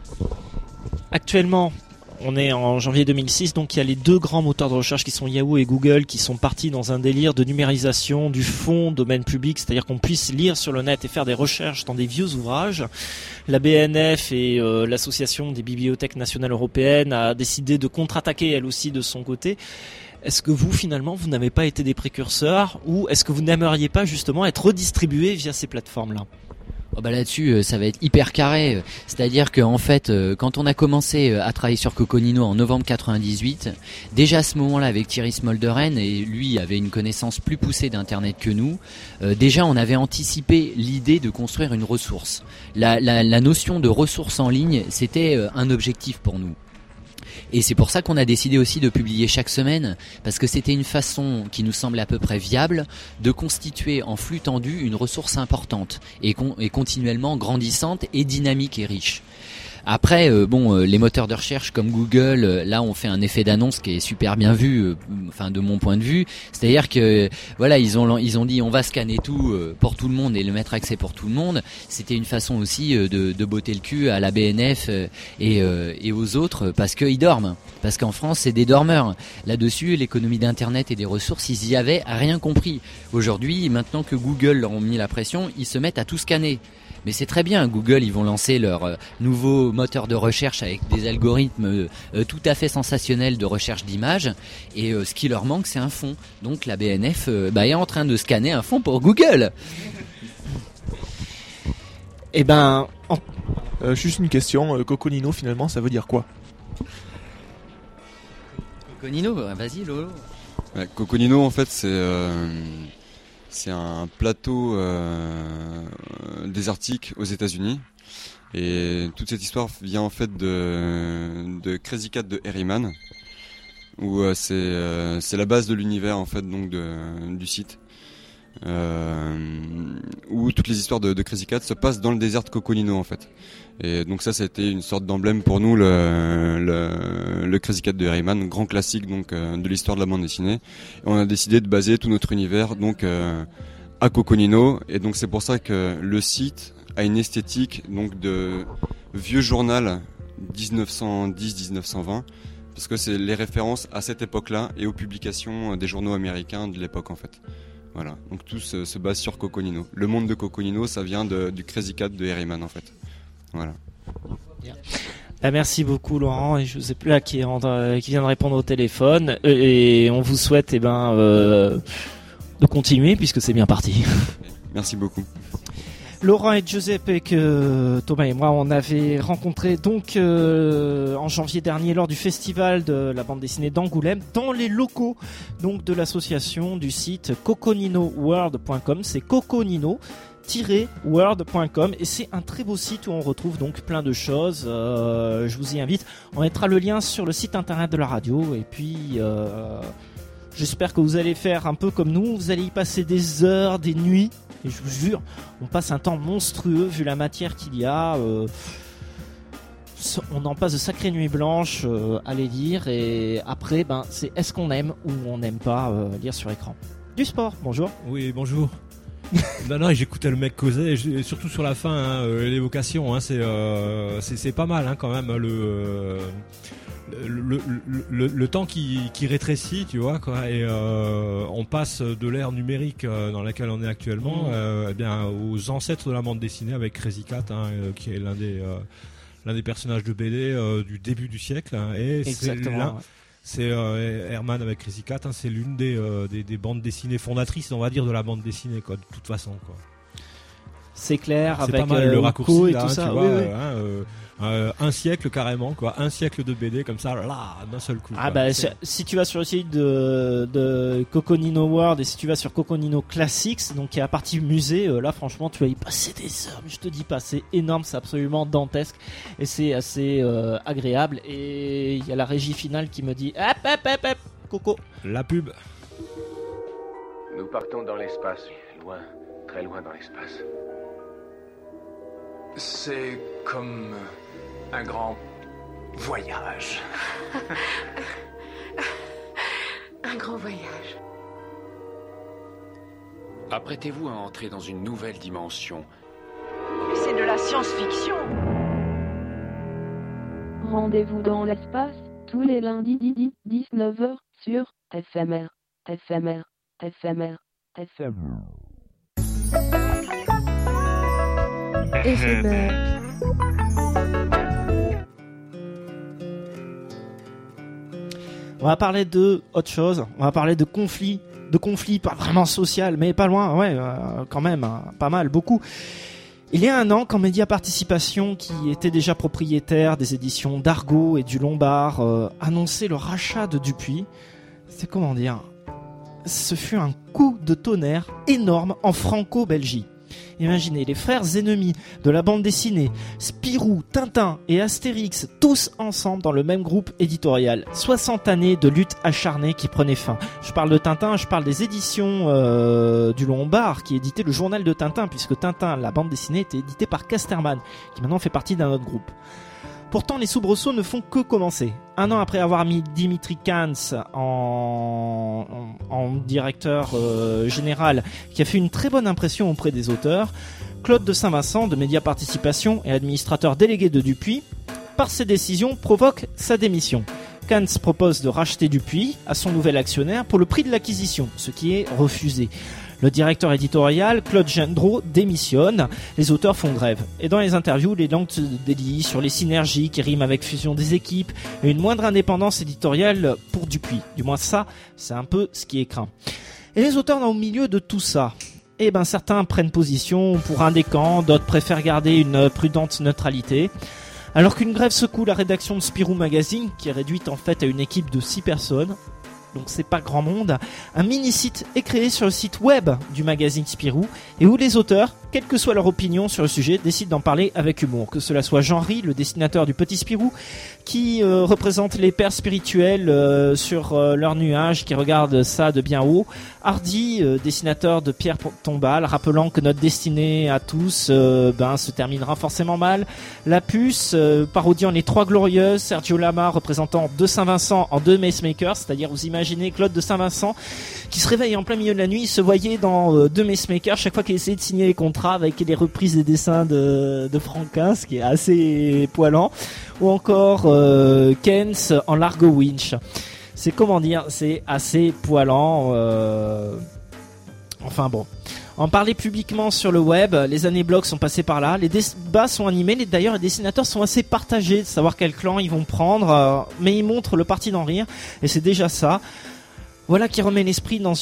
Actuellement, on est en janvier deux mille six, donc il y a les deux grands moteurs de recherche qui sont Yahoo et Google qui sont partis dans un délire de numérisation du fond domaine public, c'est-à-dire qu'on puisse lire sur le net et faire des recherches dans des vieux ouvrages. La B N F et euh, l'Association des bibliothèques nationales européennes a décidé de contre-attaquer elle aussi de son côté. Est-ce que vous, finalement, vous n'avez pas été des précurseurs ou est-ce que vous n'aimeriez pas justement être redistribué via ces plateformes-là ? Oh bah là-dessus, ça va être hyper carré. C'est-à-dire que en fait, quand on a commencé à travailler sur Coconino en novembre quatre-vingt-dix-huit, déjà à ce moment-là avec Thierry Smolderen, et lui avait une connaissance plus poussée d'Internet que nous, euh, déjà on avait anticipé l'idée de construire une ressource. La, la, la notion de ressource en ligne, c'était un objectif pour nous. Et c'est pour ça qu'on a décidé aussi de publier chaque semaine, parce que c'était une façon qui nous semblait à peu près viable de constituer en flux tendu une ressource importante et, con- et continuellement grandissante et dynamique et riche. Après, euh, bon, euh, les moteurs de recherche comme Google, euh, là, ont fait un effet d'annonce qui est super bien vu, euh, enfin de mon point de vue. C'est-à-dire que, voilà, ils ont ils ont dit on va scanner tout euh, pour tout le monde et le mettre accès pour tout le monde. C'était une façon aussi euh, de, de botter le cul à la B N F euh, et euh, et aux autres parce qu'ils dorment. Parce qu'en France, c'est des dormeurs. Là-dessus, l'économie d'internet et des ressources, ils y avaient rien compris. Aujourd'hui, maintenant que Google leur ont mis la pression, ils se mettent à tout scanner. Mais c'est très bien, Google, ils vont lancer leur euh, nouveau moteur de recherche avec des algorithmes euh, tout à fait sensationnels de recherche d'images. Et euh, ce qui leur manque, c'est un fond. Donc la B N F euh, bah, est en train de scanner un fond pour Google. Eh ben, en... euh, juste une question, euh, Coconino, finalement, ça veut dire quoi ? Coconino, vas-y Lolo. Ouais, Coconino, en fait, c'est... Euh... C'est un plateau euh, désertique aux États-Unis et toute cette histoire vient en fait de, de Crazy Cat de Harriman où euh, c'est euh, c'est la base de l'univers en fait donc de, du site euh, où toutes les histoires de, de Crazy Cat se passent dans le désert de Coconino en fait. Et donc ça, ça a été une sorte d'emblème pour nous, le, le, le Crazy Cat de Herriman, grand classique donc euh, de l'histoire de la bande dessinée. Et on a décidé de baser tout notre univers donc euh, à Coconino, et donc c'est pour ça que le site a une esthétique donc de vieux journal dix-neuf cent dix à dix-neuf cent vingt, parce que c'est les références à cette époque-là et aux publications des journaux américains de l'époque en fait. Voilà, donc tout se, se base sur Coconino. Le monde de Coconino, ça vient de, du Crazy Cat de Herriman en fait. Voilà. Ah, merci beaucoup Laurent et Joseph là qui, est en, qui vient de répondre au téléphone, et on vous souhaite eh ben, euh, de continuer puisque c'est bien parti. Merci beaucoup. Laurent et Giuseppe, et que Thomas et moi on avait rencontré donc euh, en janvier dernier lors du festival de la bande dessinée d'Angoulême dans les locaux donc de l'association du site coconino world point com. C'est coconino tiret world point com et c'est un très beau site où on retrouve donc plein de choses. Euh, je vous y invite. On mettra le lien sur le site internet de la radio, et puis euh, j'espère que vous allez faire un peu comme nous. Vous allez y passer des heures, des nuits. Et je vous jure, on passe un temps monstrueux vu la matière qu'il y a. Euh, on en passe de sacrées nuits blanches euh, à les lire. Et après, ben, c'est est-ce qu'on aime ou on n'aime pas euh, lire sur écran. Du sport, bonjour. Oui, bonjour. non, non, j'écoutais le mec causer, et surtout sur la fin, hein, euh, l'évocation, hein, c'est, euh, c'est, c'est pas mal hein, quand même. Le... Euh... Le, le, le, le temps qui, qui rétrécit, tu vois, quoi, et euh, on passe de l'ère numérique euh, dans laquelle on est actuellement, euh, eh bien, aux ancêtres de la bande dessinée avec Crazy Cat, hein, euh, qui est l'un des euh, l'un des personnages de B D euh, du début du siècle, hein, et exactement. C'est, c'est euh, Herman avec Crazy Cat, hein, c'est l'une des, euh, des des bandes dessinées fondatrices, on va dire, de la bande dessinée, quoi, de toute façon, quoi. C'est clair, c'est avec pas mal, euh, le raccourci et là, tout hein, ça. tu vois, oui, oui. Euh, hein, euh, Euh, un siècle carrément, quoi, un siècle de B D comme ça, là, d'un seul coup. Ah quoi. bah c'est... si tu vas sur le site de, de Coconino World, et si tu vas sur Coconino Classics, donc qui est la partie musée, euh, là franchement tu vas y passer des heures, mais je te dis pas, c'est énorme, c'est absolument dantesque et c'est assez euh, agréable. Et il y a la régie finale qui me dit hop hop hop hop Coco. La pub. Nous partons dans l'espace, loin, très loin dans l'espace. C'est comme un grand voyage. Un grand voyage. Apprêtez-vous à entrer dans une nouvelle dimension. C'est de la science-fiction. Rendez-vous dans l'espace, tous les lundis dix-neuf heures sur F M R, F M R, F M R, F M R. Éphémère. On va parler de autre chose, on va parler de conflits, de conflits pas vraiment social, mais pas loin, ouais, euh, quand même, hein, pas mal, beaucoup. Il y a un an, quand Média Participation, qui était déjà propriétaire des éditions d'Argo et du Lombard, euh, annonçait le rachat de Dupuis, c'est comment dire, ce fut un coup de tonnerre énorme en Franco-Belgique. Imaginez, les frères ennemis de la bande dessinée, Spirou, Tintin et Astérix, tous ensemble dans le même groupe éditorial. soixante années de lutte acharnée qui prenaient fin. Je parle de Tintin, je parle des éditions euh, du Lombard, qui éditait le journal de Tintin, puisque Tintin, la bande dessinée, était éditée par Casterman, qui maintenant fait partie d'un autre groupe. Pourtant, les soubresauts ne font que commencer. Un an après avoir mis Dimitri Kantz en, en, en directeur euh, général, qui a fait une très bonne impression auprès des auteurs, Claude de Saint-Vincent, de Média Participation et administrateur délégué de Dupuis, par ses décisions, provoque sa démission. Kantz propose de racheter Dupuis à son nouvel actionnaire pour le prix de l'acquisition, ce qui est refusé. Le directeur éditorial, Claude Gendreau, démissionne, les auteurs font grève. Et dans les interviews, les langues se délient sur les synergies qui riment avec fusion des équipes et une moindre indépendance éditoriale pour Dupuis. Du moins ça, c'est un peu ce qui est craint. Et les auteurs au milieu de tout ça, eh ben certains prennent position pour un des camps, d'autres préfèrent garder une prudente neutralité. Alors qu'une grève secoue la rédaction de Spirou Magazine, qui est réduite en fait à une équipe de six personnes, donc c'est pas grand monde, un mini-site est créé sur le site web du magazine Spirou et où les auteurs quelle que soit leur opinion sur le sujet, décident d'en parler avec humour. Que cela soit Jean-Ry, le dessinateur du Petit Spirou, qui euh, représente les pères spirituels euh, sur euh, leur nuage, qui regarde ça de bien haut. Hardy, euh, dessinateur de Pierre Tombal, rappelant que notre destinée à tous euh, ben, se terminera forcément mal. La Puce, euh, parodiant les Trois Glorieuses. Sergio Lama, représentant de Saint-Vincent en deux Macemakers, c'est-à-dire vous imaginez Claude de Saint-Vincent qui se réveille en plein milieu de la nuit, il se voyait dans euh, deux Macemakers chaque fois qu'il essayait de signer les contrats avec les reprises des dessins de, de Franquin, ce qui est assez poilant. Ou encore euh, Kens en Largo Winch. C'est comment dire, c'est assez poilant. Euh... Enfin bon. En parler publiquement sur le web, les années blogs sont passées par là, les débats sont animés, les, d'ailleurs les dessinateurs sont assez partagés de savoir quel clan ils vont prendre, euh, mais ils montrent le parti d'en rire, et c'est déjà ça. Voilà qui remet l'esprit dans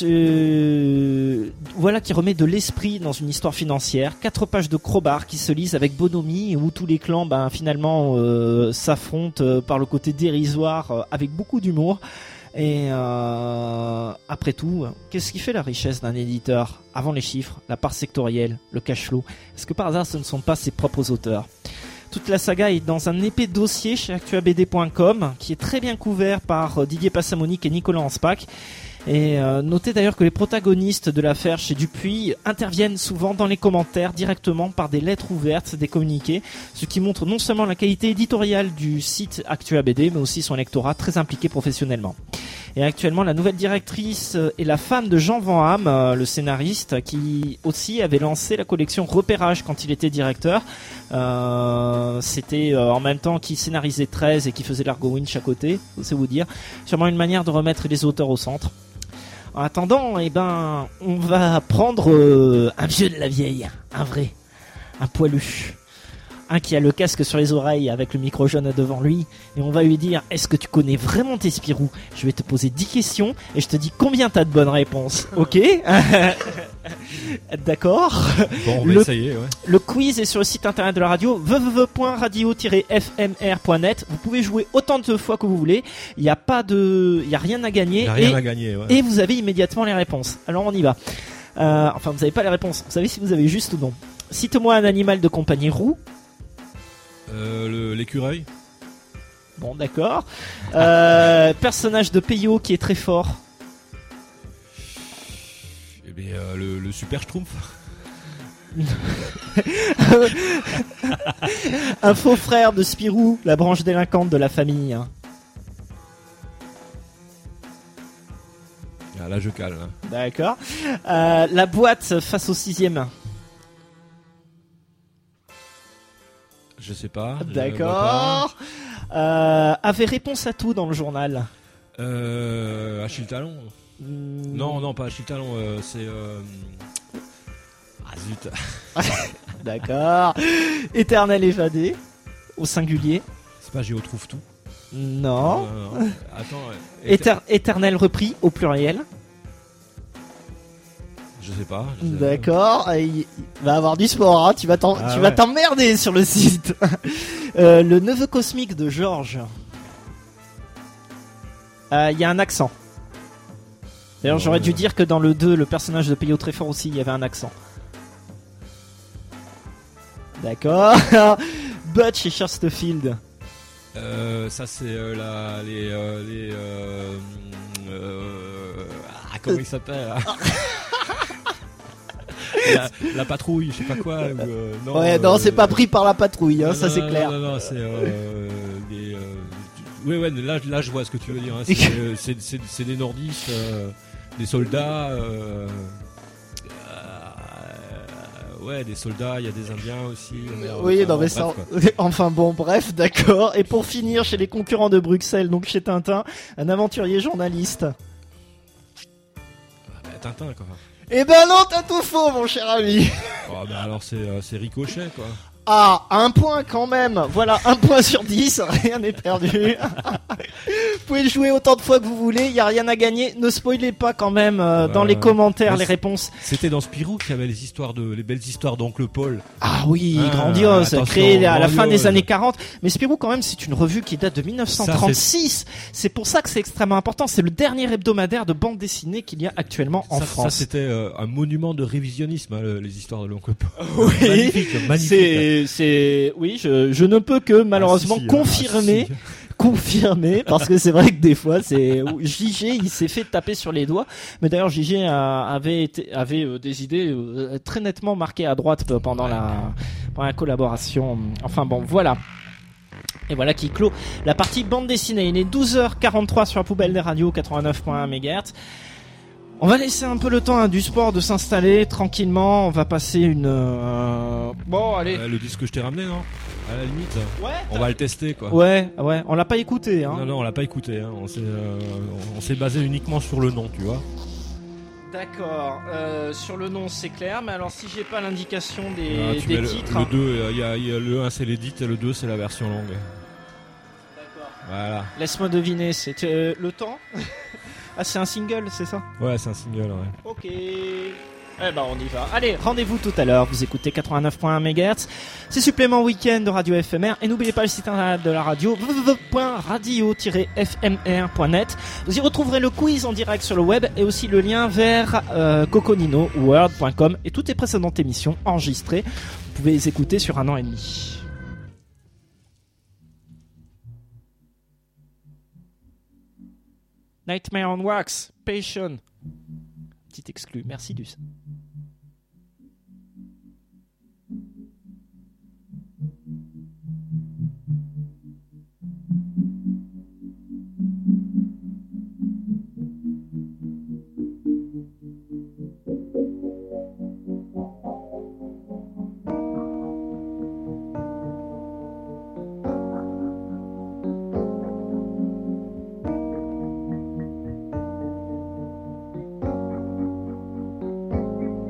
euh, voilà qui remet de l'esprit dans une histoire financière. Quatre pages de crowbar qui se lisent avec bonhomie, où tous les clans ben finalement euh, s'affrontent euh, par le côté dérisoire euh, avec beaucoup d'humour. Et euh, après tout, qu'est-ce qui fait la richesse d'un éditeur? Avant les chiffres, la part sectorielle, le cash flow. Est-ce que par hasard ce ne sont pas ses propres auteurs? Toute la saga est dans un épais dossier chez actua b d point com qui est très bien couvert par Didier Passamonique et Nicolas Anspach. Et euh, notez d'ailleurs que les protagonistes de l'affaire chez Dupuis interviennent souvent dans les commentaires directement par des lettres ouvertes, des communiqués, ce qui montre non seulement la qualité éditoriale du site Actua B D, mais aussi son lectorat très impliqué professionnellement. Et actuellement, la nouvelle directrice est la femme de Jean Van Hamme, le scénariste, qui aussi avait lancé la collection Repérage quand il était directeur. Euh, c'était euh, en même temps qu'il scénarisait treize et qui faisait Largo Winch à côté, c'est vous dire. Sûrement une manière de remettre les auteurs au centre. En attendant, eh ben, on va prendre euh, un vieux de la vieille, un vrai, un poilu. Un qui a le casque sur les oreilles avec le micro jaune devant lui, et on va lui dire: est-ce que tu connais vraiment tes Spirou? Je vais te poser dix questions et je te dis combien t'as de bonnes réponses. Ok? D'accord. Bon, on va le, essayer, ouais. Le quiz est sur le site internet de la radio, w w w point radio tiret f m r point net. Vous pouvez jouer autant de fois que vous voulez. Il n'y a pas de, il y a rien à gagner. Il y a rien et, à gagner, ouais. Et vous avez immédiatement les réponses. Alors on y va. Euh, enfin, vous n'avez pas les réponses. Vous savez si vous avez juste ou non. Cite-moi un animal de compagnie roux. Euh, le, l'écureuil. Bon, d'accord. Euh, personnage de Peyo qui est très fort. Eh bien, euh, le, le super schtroumpf. Un faux frère de Spirou, la branche délinquante de la famille. Hein. Ah, là, je cale. Hein. D'accord. Euh, la boîte face au sixième. Je sais pas. D'accord. Euh, avait réponse à tout dans le journal. Euh, Achille Talon. Mmh. Non, non, pas Achille Talon. Euh, c'est. Euh... Ah zut. D'accord. Éternel évadé, au singulier. C'est pas Géo trouve tout. Non. Euh, non. Attends. Éter- éternel repris au pluriel. Je sais pas. Je sais D'accord. Pas. Il va avoir du sport. Hein. Tu vas t'en, ah, tu ouais. vas t'emmerder sur le site. euh, le neveu cosmique de Georges. Il euh, y a un accent. D'ailleurs, oh, j'aurais dû euh... dire que dans le deux, le personnage de Peyo Tréfort aussi, il y avait un accent. D'accord. Butch et Chesterfield. Euh, ça c'est euh, la les euh, les euh, euh, ah, comment il s'appelle la, la patrouille, je sais pas quoi. Ou, euh, non, ouais, non, euh, c'est pas pris par la patrouille, hein, non, ça non, c'est non, clair. Non, non, non c'est euh, des. Euh, ouais, ouais, là, là, je vois ce que tu veux dire. Hein. C'est, euh, c'est, c'est, c'est des nordistes, euh, des soldats. Euh, euh, ouais, des soldats. Il y a des Indiens aussi. Merde, oui, enfin, non, mais bon, ça. bref, enfin bon, bref, d'accord. Et pour finir, chez les concurrents de Bruxelles, donc chez Tintin, un aventurier journaliste. Ah, bah, Tintin, quoi. Eh ben non, t'as tout faux, mon cher ami. Oh, bah alors c'est, euh, c'est Ricochet, quoi. Ah, un point quand même. Voilà, un point sur dix, rien n'est perdu. pouvez jouer autant de fois que vous voulez, il y a rien à gagner. Ne spoilez pas quand même euh, dans Euh, les commentaires mais les c'est- réponses. C'était dans Spirou qu'il y avait les histoires de, les belles histoires d'Oncle Paul. Ah oui, Ah, grandiose, attention, créé à la fin grandiose. des années quarante. Mais Spirou quand même, c'est une revue qui date de mille neuf cent trente-six. C'est pour ça que c'est extrêmement important. C'est le dernier hebdomadaire de bande dessinée qu'il y a actuellement en ça, France. ça, c'était euh, un monument de révisionnisme, hein, le- les histoires de l'Oncle Paul. Oui, magnifique, magnifique. c'est, c'est, oui, je, je ne peux que malheureusement Ah, si, si, confirmer, ah, si. confirmer, parce que c'est vrai que des fois, c'est J G, il s'est fait taper sur les doigts. Mais d'ailleurs, J G a- avait été, avait euh, des idées euh, très nettement marquées à droite euh, pendant la, pendant la collaboration. Enfin bon, voilà. Et voilà qui clôt la partie bande dessinée. Il est douze heures quarante-trois sur la poubelle des radios quatre-vingt-neuf virgule un mégahertz. On va laisser un peu le temps à du sport de s'installer tranquillement. On va passer une. Euh... Bon, allez. Euh, le disque que je t'ai ramené, non? À la limite. Ouais. On va le tester, quoi. Ouais, ouais. On l'a pas écouté, hein. Non, non, on l'a pas écouté. Hein. On s'est, euh, on s'est basé uniquement sur le nom, tu vois. D'accord. Euh, sur le nom, c'est clair. Mais alors, si j'ai pas l'indication des, Ah, tu des mets le- titres. Le deux, il y a, il y a le un, c'est l'édit, et le deux, c'est la version longue. D'accord. Voilà. Laisse-moi deviner. C'est euh, le temps. Ah, c'est un single, c'est ça? Ouais, c'est un single, ouais. Ok. Eh ben on y va. Allez, rendez-vous tout à l'heure. Vous écoutez quatre-vingt-neuf virgule un mégahertz. C'est supplément week-end de Radio F M R. Et n'oubliez pas le site internet de la radio, w w w point radio tiret f m r point net. Vous y retrouverez le quiz en direct sur le web et aussi le lien vers euh, coconino world point com et toutes les précédentes émissions enregistrées. Vous pouvez les écouter sur un an et demi. Nightmare on Wax, Passion. Petit exclu. Merci, Luce. Thank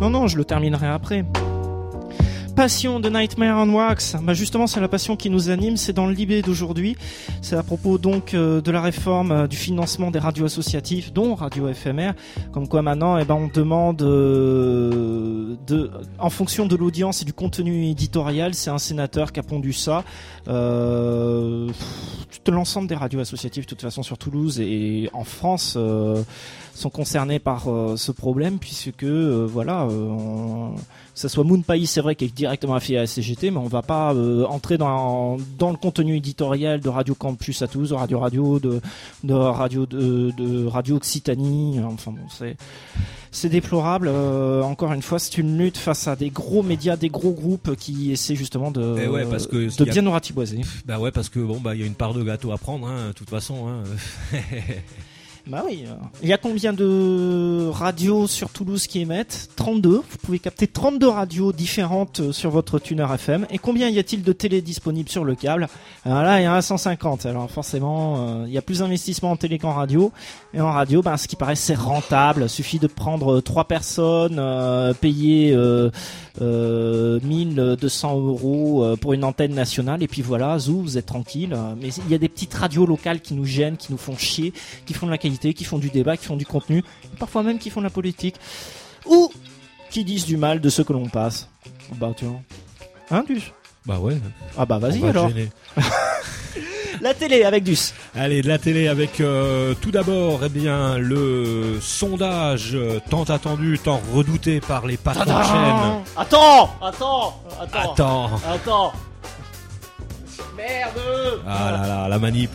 Non, non, je le terminerai après. Passion de Nightmare on Wax. Bah justement, c'est la passion qui nous anime. C'est dans le Libé d'aujourd'hui. C'est à propos donc euh, de la réforme euh, du financement des radios associatives, dont Radio F M R. Comme quoi maintenant, eh ben on demande euh, de, en fonction de l'audience et du contenu éditorial. C'est un sénateur qui a pondu ça. Euh, tout l'ensemble des radios associatives, de toute façon, sur Toulouse et en France. Euh, sont concernés par euh, ce problème puisque euh, voilà euh, on, que ça soit Moonpie, c'est vrai, qui est directement affilié à la C G T, mais on va pas euh, entrer dans dans le contenu éditorial de Radio Campus à Toulouse, de Radio Radio, de de Radio de, de Radio Occitanie. Enfin bon, c'est c'est déplorable. Euh, encore une fois, c'est une lutte face à des gros médias, des gros groupes qui essaient justement de eh ouais, parce que de a... bien nous ratiboiser. Bah ouais, parce que bon bah il y a une part de gâteau à prendre, hein, de toute façon. Hein. Bah oui. Il y a combien de radios sur Toulouse qui émettent ? trente-deux. Vous pouvez capter trente-deux radios différentes sur votre tuner F M. Et combien y a-t-il de télé disponibles sur le câble ? Alors là, il y en a cent cinquante. Alors forcément, euh, il y a plus d'investissement en télé qu'en radio. Et en radio, bah, ce qui paraît, c'est rentable. Il suffit de prendre trois personnes, euh, payer euh, euh, mille deux cents euros pour une antenne nationale. Et puis voilà, zou, vous êtes tranquille. Mais il y a des petites radios locales qui nous gênent, qui nous font chier, qui font de la qualité, qui font du débat, qui font du contenu, parfois même qui font de la politique, ou qui disent du mal de ce que l'on passe. Bah tu vois. Hein, Dus ? Bah ouais. Ah bah vas-y alors. La télé avec Dus. Allez, de la télé avec euh, tout d'abord, eh bien, le sondage euh, tant attendu, tant redouté par les patrons de chaîne. Attends, attends, attends, attends, attends. Merde. Ah là là, la manip.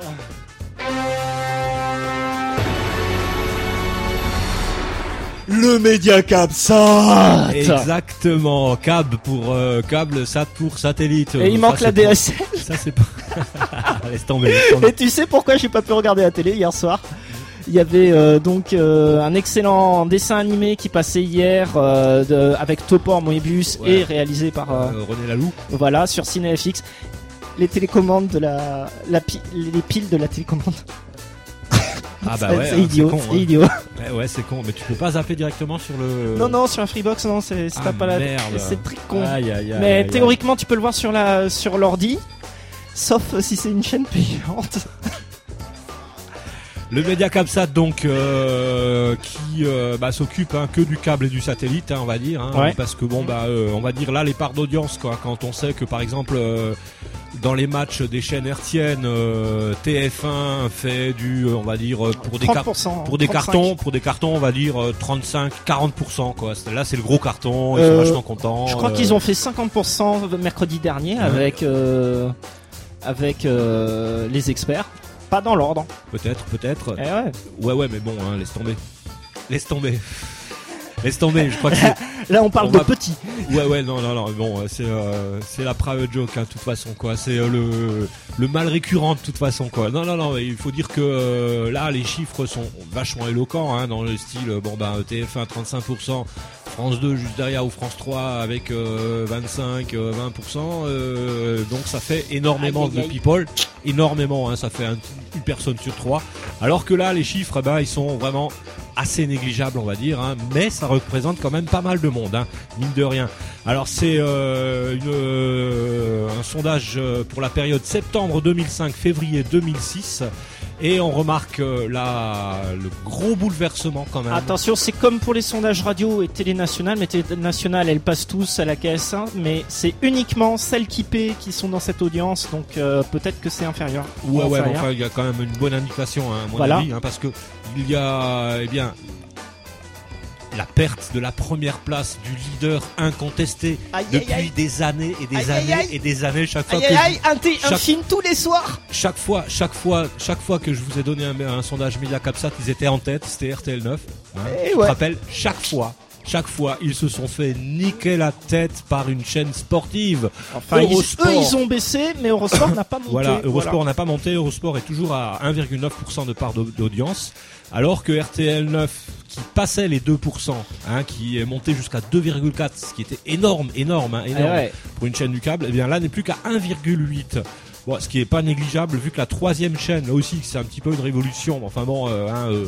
Le média Cab Sat. Exactement, Cab pour euh, câble, Sat pour satellite. Et il ça, manque la D S L. Pas... Ça c'est pas. laisse, tomber, laisse tomber. Et tu sais pourquoi j'ai pas pu regarder la télé hier soir ? Il y avait euh, donc euh, un excellent dessin animé qui passait hier euh, de, avec Topor Moebius ouais. et réalisé par euh, euh, René Laloux. Voilà, sur CinéFX. Les télécommandes de la, la pi- les piles de la télécommande. Ah bah c'est, ouais, c'est idiot, c'est con, c'est hein. idiot. Ouais, ouais, c'est con, mais tu peux pas zapper directement sur le. Non, non, sur un Freebox, non, c'est, c'est ah, pas la. Merde. C'est très con. Aïe, aïe, aïe, mais aïe, théoriquement, aïe. tu peux le voir sur la, sur l'ordi, sauf si c'est une chaîne payante. Le média CabSat donc euh, qui euh, bah, s'occupe hein, que du câble et du satellite, hein, on va dire, hein, ouais. parce que bon bah euh, on va dire là les parts d'audience quoi, quand on sait que par exemple euh, dans les matchs des chaînes hertziennes, euh, T F un fait du, on va dire pour des car- pour des cartons, pour des cartons, on va dire trente-cinq à quarante pour cent quoi. Là c'est le gros carton, ils euh, sont vachement contents. Je crois euh... qu'ils ont fait cinquante pour cent mercredi dernier ouais. avec euh, avec euh, les experts. Pas dans l'ordre. Peut-être, peut-être. Eh ouais. Ouais, ouais, mais bon, hein, laisse tomber. Laisse tomber. Laisse tomber, je crois que c'est... Là, on parle on de va... petits. Ouais, ouais, non, non, non, bon, c'est, euh, c'est la private joke, hein, de toute façon, quoi. C'est euh, le, le mal récurrent, de toute façon, quoi. Non, non, non, il faut dire que euh, là, les chiffres sont vachement éloquents, hein, dans le style, bon, bah, T F un, trente-cinq pour cent, France deux juste derrière, ou France trois avec euh, vingt-cinq à vingt pour cent, euh, donc ça fait énormément aïe, aïe, de people, énormément, hein, ça fait un, une personne sur trois, alors que là, les chiffres, ben, ils sont vraiment assez négligeables, on va dire, hein, mais ça représente quand même pas mal de monde, hein, mine de rien. Alors c'est euh, une, euh, un sondage pour la période septembre deux mille cinq, février deux mille six, et on remarque euh, là le gros bouleversement quand même. Attention, c'est comme pour les sondages radio et télé nationale, mais télé nationale elles passent tous à la K S un, mais c'est uniquement celles qui paient qui sont dans cette audience, donc euh, peut-être que c'est inférieur. Ouais, ouais, enfin il y a quand même une bonne indication, hein, à mon voilà. avis, hein, parce que il y a, eh bien, la perte de la première place du leader incontesté aïe, depuis aïe, aïe. des années et des aïe, années aïe, aïe. et des années. Chaque fois aïe, que aïe, je... un, thé, chaque... un film tous les soirs. Chaque fois, chaque fois, chaque fois que je vous ai donné un, un sondage Média CabSat, ils étaient en tête. C'était R T L neuf. Hein. Je ouais. te rappelle, chaque fois. Chaque fois, ils se sont fait niquer la tête par une chaîne sportive. Enfin, ils, eux, ils ont baissé, mais Eurosport n'a pas monté. Voilà, Eurosport voilà. n'a pas monté. Eurosport est toujours à un virgule neuf pour cent de part d'audience, alors que R T L neuf, qui passait les deux pour cent, hein, qui est monté jusqu'à deux virgule quatre, ce qui était énorme, énorme, hein, énorme ah ouais. pour une chaîne du câble, et bien là n'est plus qu'à un virgule huit. Bon, ce qui est pas négligeable vu que la troisième chaîne, là aussi, c'est un petit peu une révolution. Enfin bon, euh, hein, euh,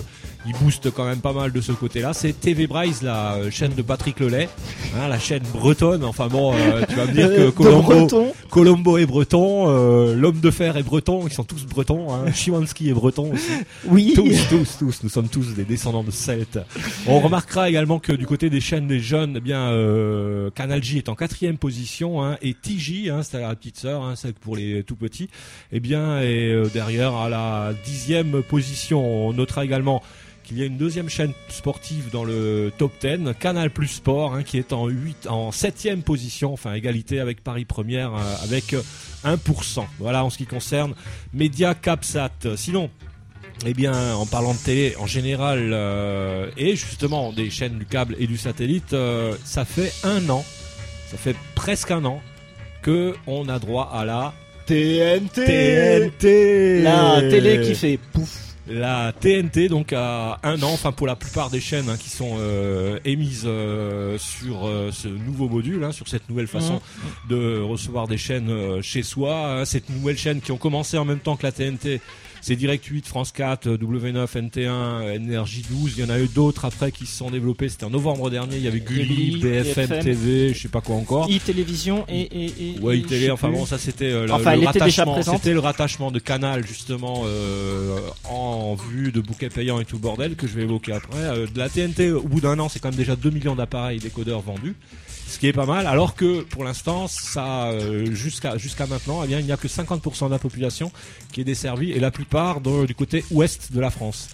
il booste quand même pas mal de ce côté-là. C'est T V Braise, la euh, chaîne de Patrick Lelay, hein, la chaîne bretonne. Enfin bon, euh, tu vas me dire que Colombo, Colombo est breton, euh, l'homme de fer est breton, ils sont tous bretons. Hein, Szymanski est breton aussi. Oui. Tous, tous, tous. Nous sommes tous des descendants de Celtes. On remarquera également que du côté des chaînes des jeunes, eh bien, euh, Canal J est en quatrième position, hein, et T J, hein, c'est la petite sœur, hein, celle pour les tout petits, eh bien, est euh, derrière à la dixième position. On notera également qu'il y a une deuxième chaîne sportive dans le top dix, Canal Plus Sport, hein, qui est en huit, en septième position, enfin égalité avec Paris Première, euh, avec un pour cent. Voilà en ce qui concerne Média Capsat. Sinon, eh bien, en parlant de télé en général, euh, et justement des chaînes du câble et du satellite, euh, ça fait un an, ça fait presque un an que on a droit à la T N T. T N T, la télé qui fait pouf. La T N T, donc à un an, enfin pour la plupart des chaînes, hein, qui sont euh, émises euh, sur euh, ce nouveau module, hein, sur cette nouvelle façon mmh. de recevoir des chaînes euh, chez soi, hein, cette nouvelle chaîne qui ont commencé en même temps que la T N T. C'est Direct huit, France quatre, W neuf, N T un, N R J douze. Il y en a eu d'autres après qui se sont développés. C'était en novembre dernier. Il y avait Gulli, B F M T V, je sais pas quoi encore. e-télévision et, et, et ouais, e-télé. Enfin bon, ça c'était euh, enfin, le, le rattachement. C'était le rattachement de Canal justement euh, en vue de bouquets payants et tout le bordel que je vais évoquer après. Euh, de la T N T, au bout d'un an, c'est quand même déjà deux millions d'appareils décodeurs vendus. Ce qui est pas mal, alors que pour l'instant, ça euh, jusqu'à jusqu'à maintenant, eh bien, il n'y a que cinquante pour cent de la population qui est desservie, et la plupart de, du côté ouest de la France.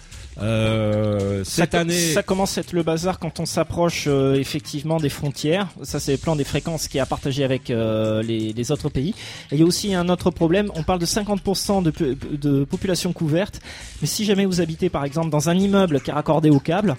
Euh, cette ça, année, ça commence à être le bazar quand on s'approche euh, effectivement des frontières. Ça, c'est le plan des fréquences qui est à partager avec euh, les, les autres pays. Et il y a aussi un autre problème. On parle de cinquante pour cent de, de population couverte, mais si jamais vous habitez par exemple dans un immeuble qui est raccordé au câble,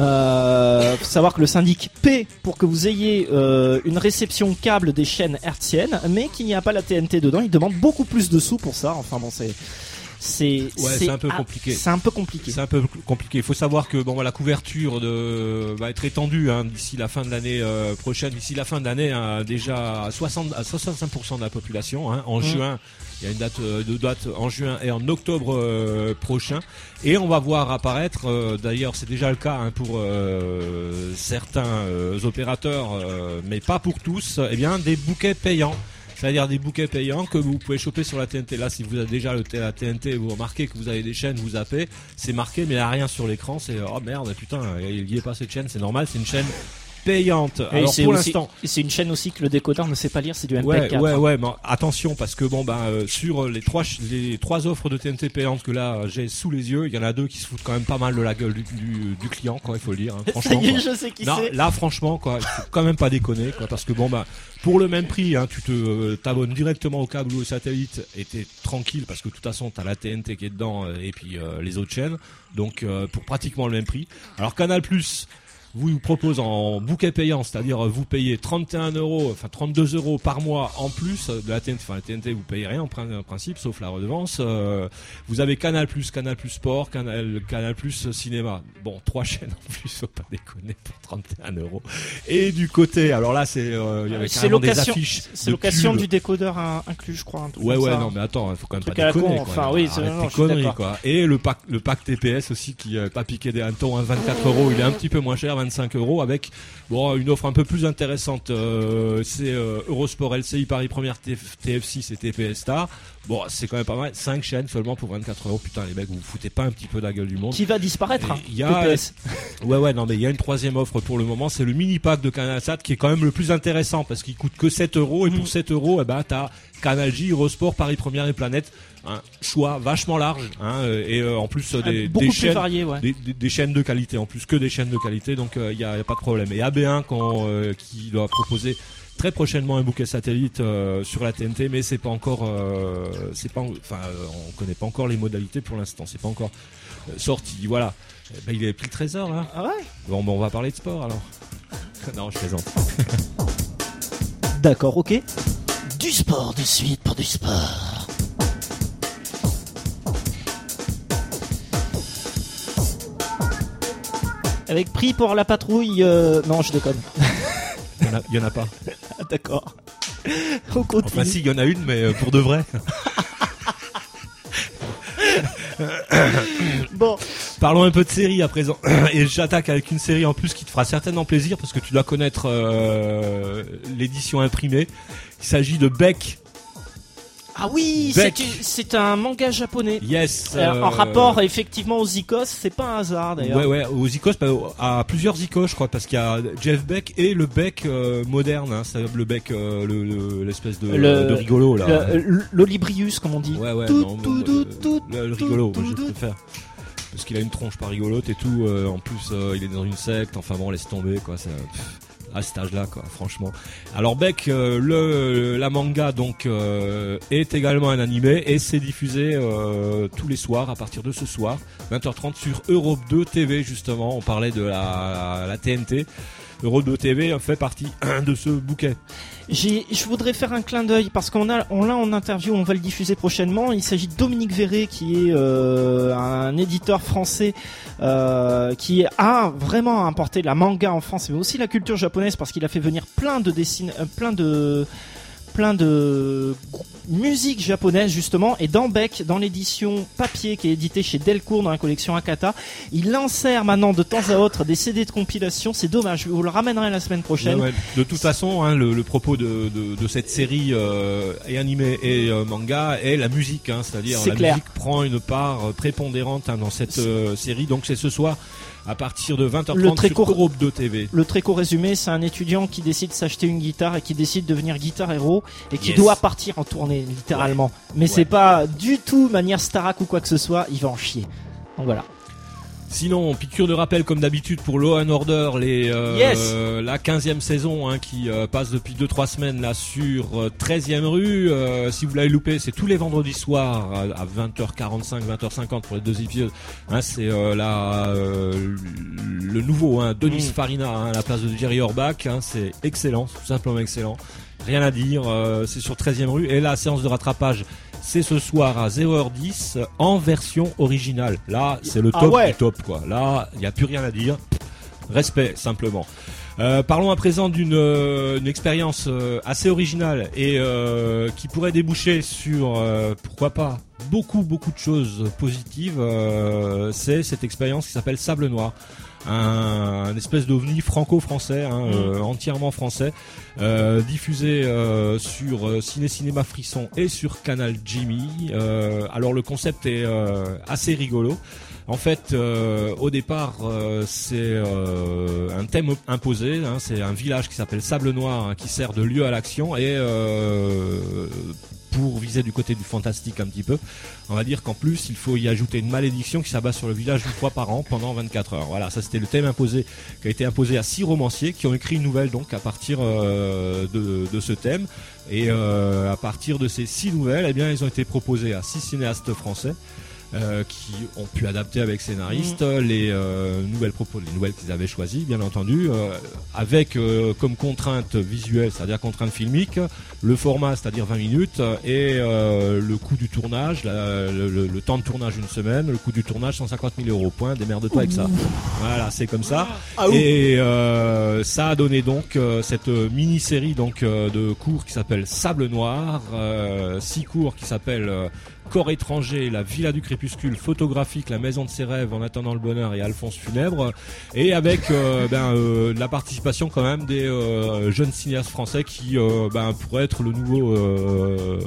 euh, faut savoir que le syndic paie pour que vous ayez euh, une réception câble des chaînes hertziennes, mais qu'il n'y a pas la T N T dedans. Il demande beaucoup plus de sous pour ça. Enfin bon, c'est C'est, ouais, c'est, c'est un peu compliqué. C'est un peu compliqué. C'est un peu compliqué. Il faut savoir que bon, bah, la couverture de, va être étendue hein, d'ici la fin de l'année euh, prochaine. D'ici la fin de l'année, hein, déjà à, soixante, à soixante-cinq pour cent de la population. Hein, en mmh. juin, il y a une date euh, de date en juin et en octobre euh, prochain. Et on va voir apparaître. Euh, d'ailleurs, c'est déjà le cas hein, pour euh, certains euh, opérateurs, euh, mais pas pour tous. Eh bien, des bouquets payants. C'est-à-dire des bouquets payants que vous pouvez choper sur la T N T. Là, si vous avez déjà le, la T N T, vous remarquez que vous avez des chaînes, vous zappez, c'est marqué, mais il n'y a rien sur l'écran. C'est oh merde, putain, il n'y a pas cette chaîne, c'est normal, c'est une chaîne payante. Et alors c'est pour aussi, l'instant, c'est une chaîne aussi que le décodeur ne sait pas lire, c'est du M P quatre. Ouais, ouais, ouais, mais attention parce que bon ben euh, sur les trois les trois offres de T N T payantes que là j'ai sous les yeux, il y en a deux qui se foutent quand même pas mal de la gueule du, du, du client, quoi, il faut le dire. Hein, franchement. Ça y est, je sais qui non, c'est. Là, franchement, quoi, il faut quand même pas déconner, quoi, parce que bon ben pour le même prix, hein, tu te euh, t'abonnes directement au câble ou au satellite et t'es tranquille parce que de toute façon t'as la T N T qui est dedans euh, et puis euh, les autres chaînes, donc euh, pour pratiquement le même prix. Alors Canal Plus vous propose en bouquet payant, c'est-à-dire vous payez trente et un euros, enfin trente-deux euros par mois en plus de la T N T. Enfin, la T N T vous payez rien en principe, sauf la redevance. Euh, vous avez Canal Plus, Canal Plus Sport, Canal Canal Plus Cinéma. Bon, trois chaînes en plus, faut pas déconner pour trente et un euros. Et du côté, alors là, c'est euh, il y avait carrément des affiches. C'est location du décodeur inclus, je crois. Ouais, ouais, ça. non, mais attends, il faut quand même truc pas déconner. Con, enfin, oui, c'est non, conneries, quoi. Et le pack, le pack T P S aussi qui n'a pas piqué des hannetons à vingt-quatre euros. Il est un petit peu moins cher, vingt-cinq euros, avec bon une offre un peu plus intéressante. Euh, c'est euh, Eurosport, L C I, Paris Première, T F six et T P S Star. Bon, c'est quand même pas mal. cinq chaînes seulement pour vingt-quatre euros. Putain, les mecs, vous vous foutez pas un petit peu de la gueule du monde. Qui va disparaître, hein, il y a, T P S. Ouais, ouais, non, mais il y a une troisième offre pour le moment. C'est le mini pack de CanalSat qui est quand même le plus intéressant parce qu'il coûte que sept euros. Et pour sept euros, eh ben, t'as Canal J, Eurosport, Paris Première et Planète. Un choix vachement large, hein, et euh, en plus euh, des, beaucoup des plus chaînes, varié, ouais. des, des, des chaînes de qualité, en plus que des chaînes de qualité, donc il euh, y, a, y a pas de problème. Et A B un quand, euh, qui doit proposer très prochainement un bouquet satellite euh, sur la T N T, mais c'est pas encore, euh, c'est pas, enfin, euh, on connaît pas encore les modalités pour l'instant, c'est pas encore euh, sorti. Voilà. Eh ben, il est pris le trésor là. Ah ouais. Bon, ben, on va parler de sport alors. Non, je plaisante. D'accord, ok. Du sport de suite pour du sport. Avec prix pour la patrouille, euh... non, je déconne. Il y en a, il y en a pas. Ah, d'accord. On continue. Enfin, si, il y en a une, mais euh, pour de vrai. Bon, Parlons un peu de série à présent. Et j'attaque avec une série en plus qui te fera certainement plaisir parce que tu dois connaître euh, l'édition imprimée. Il s'agit de Beck. Ah oui, Beck. c'est, c'est un manga japonais. Yes. Euh, euh, En rapport effectivement aux Icos, c'est pas un hasard d'ailleurs. Ouais, ouais, aux Icos, bah, à plusieurs Icos, je crois, parce qu'il y a Jeff Beck et le Beck euh, moderne, hein, c'est le Beck, euh, le, le- l'espèce de, Le- de rigolo là. Le- l'Olibrius, comme on dit. Ouais, ouais, Tout, non, tout, bon, tout, euh, tout, le, le tout, rigolo, tout, moi, je tout. préfère. Parce qu'il a une tronche pas rigolote et tout. euh, en plus, euh, il est dans une secte. Enfin bon, laisse tomber, quoi. C'est, pff, à cet âge-là, quoi. Franchement. Alors Beck, euh, le la manga donc euh, est également un animé et c'est diffusé euh, tous les soirs à partir de ce soir, vingt heures trente sur Europe deux T V justement. On parlait de la la T N T. Europe deux T V fait partie de ce bouquet. J'ai, je voudrais faire un clin d'œil parce qu'on a, on l'a en interview, on va le diffuser prochainement. Il s'agit de Dominique Verret, qui est euh, un éditeur français euh, qui a vraiment importé la manga en France, mais aussi la culture japonaise parce qu'il a fait venir plein de dessins, euh, plein de plein de musique japonaise justement. Et dans Beck, dans l'édition papier qui est éditée chez Delcourt dans la collection Akata, il insère maintenant de temps à autre des C D de compilation. C'est dommage, je vous le ramènerai la semaine prochaine. Ouais, ouais. De toute façon, hein, le, le propos de, de, de cette série euh, et animée et euh, manga est la musique, hein, c'est-à-dire C'est la clair. musique prend une part prépondérante hein, dans cette euh, série. Donc c'est ce soir à partir de vingt heures Le trente très sur court- Europe deux T V. Le très court résumé, c'est un étudiant qui décide de s'acheter une guitare et qui décide de devenir guitar héros et qui Yes. doit partir en tournée littéralement. Mais Ouais. c'est pas du tout manière Starac ou quoi que ce soit, il va en chier. Donc voilà. Sinon, piqûre de rappel comme d'habitude pour Law and Order, les, euh, Yes. euh, la quinzième saison hein, qui euh, passe depuis deux trois semaines là sur euh, treizième rue. Euh, si vous l'avez loupé, c'est tous les vendredis soirs à, à vingt heures quarante-cinq, vingt heures cinquante pour les deux épisodes. Hein, c'est euh, la, euh, le nouveau hein, Denis Mm. Farina hein, à la place de Jerry Orbach. Hein, c'est excellent, tout simplement excellent. Rien à dire, euh, c'est sur treizième rue. Et la séance de rattrapage, c'est ce soir à zéro heure dix en version originale. Là, c'est le Ah top ouais. du top, quoi. Là, il n'y a plus rien à dire. Respect, simplement. Euh, parlons à présent d'une euh, une expérience euh, assez originale et euh, qui pourrait déboucher sur, euh, pourquoi pas, beaucoup, beaucoup de choses positives. Euh, c'est cette expérience qui s'appelle Sable Noir. Un, un espèce d'ovni franco-français, hein, euh, entièrement français, euh, diffusé euh, sur euh, Ciné Cinéma Frisson et sur Canal Jimmy. Euh, alors le concept est euh, assez rigolo. En fait, euh, au départ, euh, c'est euh, un thème imposé. Hein, c'est un village qui s'appelle Sable Noir, hein, qui sert de lieu à l'action et euh, pour viser du côté du fantastique un petit peu. On va dire qu'en plus, il faut y ajouter une malédiction qui s'abat sur le village une fois par an pendant vingt-quatre heures. Voilà, ça c'était le thème imposé, qui a été imposé à six romanciers qui ont écrit une nouvelle donc à partir euh, de, de ce thème. Et euh, à partir de ces six nouvelles, eh bien, ils ont été proposés à six cinéastes français. Euh, qui ont pu adapter avec scénaristes mmh. les euh, nouvelles propos, les nouvelles qu'ils avaient choisies, bien entendu, euh, avec euh, comme contrainte visuelle, c'est-à-dire contrainte filmique, le format, c'est-à-dire vingt minutes, et euh, le coût du tournage, la, le, le, le temps de tournage une semaine, le coût du tournage cent cinquante mille euros. Point, démerde-toi avec ça. Voilà, c'est comme ça. Ah, et euh, ça a donné donc euh, cette mini-série donc euh, de cours qui s'appelle Sable Noir, euh, six cours qui s'appellent euh, Corps étranger, la Villa du crépuscule, photographique, la maison de ses rêves, en attendant le bonheur et Alphonse Funèbre, et avec euh, ben, euh, la participation quand même des euh, jeunes cinéastes français qui euh, ben, pourraient être le nouveau euh,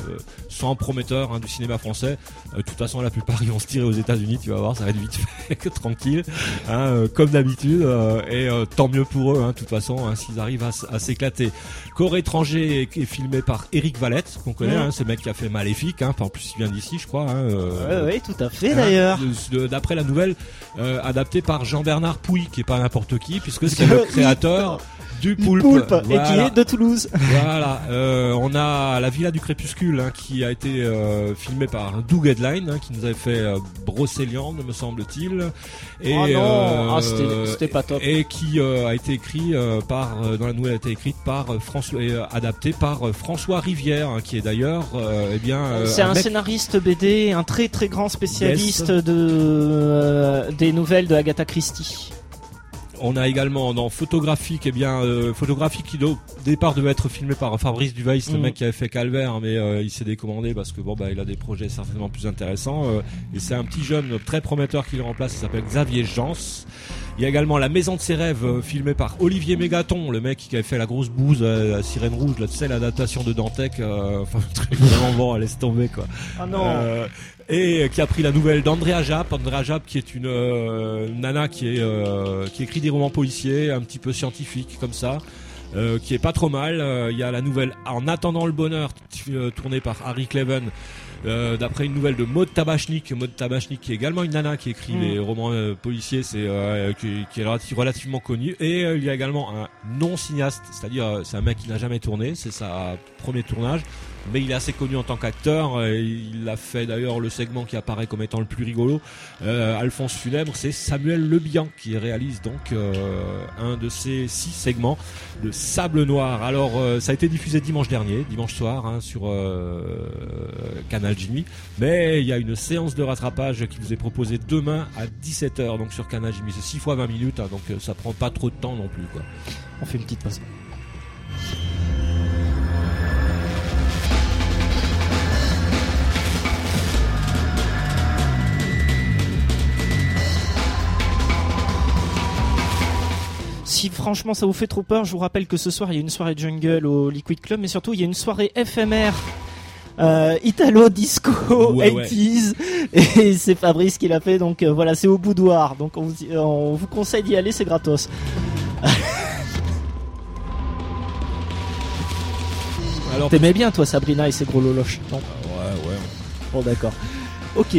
sang prometteur hein, du cinéma français. Euh, de toute façon, la plupart ils vont se tirer aux États-Unis, tu vas voir, ça va être vite fait, tranquille, hein, euh, comme d'habitude, euh, et euh, tant mieux pour eux, hein, de toute façon, hein, s'ils arrivent à, à s'éclater. Corps étranger est, est filmé par Éric Valette, qu'on connaît, mmh. hein, c'est le mec qui a fait Maléfique, hein, en plus il vient d'ici je crois. Hein, euh, ouais, ouais, tout à fait hein, d'ailleurs. D'après la nouvelle, euh, adaptée par Jean-Bernard Pouy, qui est pas n'importe qui, puisque c'est le créateur du Poulpe, Poulpe voilà. Et qui est de Toulouse. Voilà, euh, on a la Villa du crépuscule hein, qui a été euh, filmée par Doug Headline, hein, qui nous avait fait euh, Brocéliande, me semble-t-il. Et, oh non, euh, ah, c'était, c'était pas top. Et qui euh, a été écrit euh, par, euh, dans la nouvelle a été écrite par euh, François, et euh, adapté par euh, François Rivière, hein, qui est d'ailleurs, euh, eh bien, euh, c'est un, un mec... scénariste B D, un très très grand spécialiste yes. de euh, des nouvelles de Agatha Christie. On a également dans photographique, eh bien euh, photographique qui au départ devait être filmé par Fabrice Duveiss, mmh. le mec qui avait fait Calvaire, mais euh, il s'est décommandé parce que bon bah il a des projets certainement plus intéressants. Euh, et c'est un petit jeune très prometteur qui le remplace, il s'appelle Xavier Jans. Il y a également La Maison de ses rêves, euh, filmé par Olivier Mégaton, le mec qui avait fait La Grosse Bouse, euh, la Sirène Rouge, là, tu sais, l'adaptation de Dantec, euh, enfin le truc vraiment bon, laisse tomber quoi. Ah non. Euh, et qui a pris la nouvelle d'Andrea Japp, Andrea Japp qui est une euh, nana qui est euh, qui écrit des romans policiers, un petit peu scientifiques comme ça. Euh, qui est pas trop mal. Euh, il y a la nouvelle En attendant le bonheur, t- euh, tournée par Harry Cleven, euh, d'après une nouvelle de Maud Tabachnik. Maud Tabachnik qui est également une nana qui écrit mmh. des romans euh, policiers, c'est euh, qui, qui est relativ- relativement connu. Et euh, il y a également un non cinéaste, c'est-à-dire euh, c'est un mec qui n'a jamais tourné, c'est sa premier tournage. Mais il est assez connu en tant qu'acteur. Euh, il a fait d'ailleurs le segment qui apparaît comme étant le plus rigolo. Euh, Alphonse Funèbre, c'est Samuel Le Bihan qui réalise donc euh, un de ces six segments de Sable Noir. Alors euh, ça a été diffusé dimanche dernier, dimanche soir, hein, sur euh, Canal Jimmy. Mais il y a une séance de rattrapage qui vous est proposée demain à dix-sept heures donc sur Canal Jimmy. C'est six fois vingt minutes, hein, donc euh, ça prend pas trop de temps non plus, quoi. On fait une petite pause. Si franchement ça vous fait trop peur, je vous rappelle que ce soir il y a une soirée jungle au Liquid Club, mais surtout il y a une soirée éphémère euh, Italo Disco ouais, eighties ouais. Et c'est Fabrice qui l'a fait, donc euh, voilà, c'est au boudoir, donc on vous, on vous conseille d'y aller, c'est gratos. Alors, t'aimais bien toi Sabrina et ses gros loloches, non? Ouais ouais. Bon d'accord. Ok.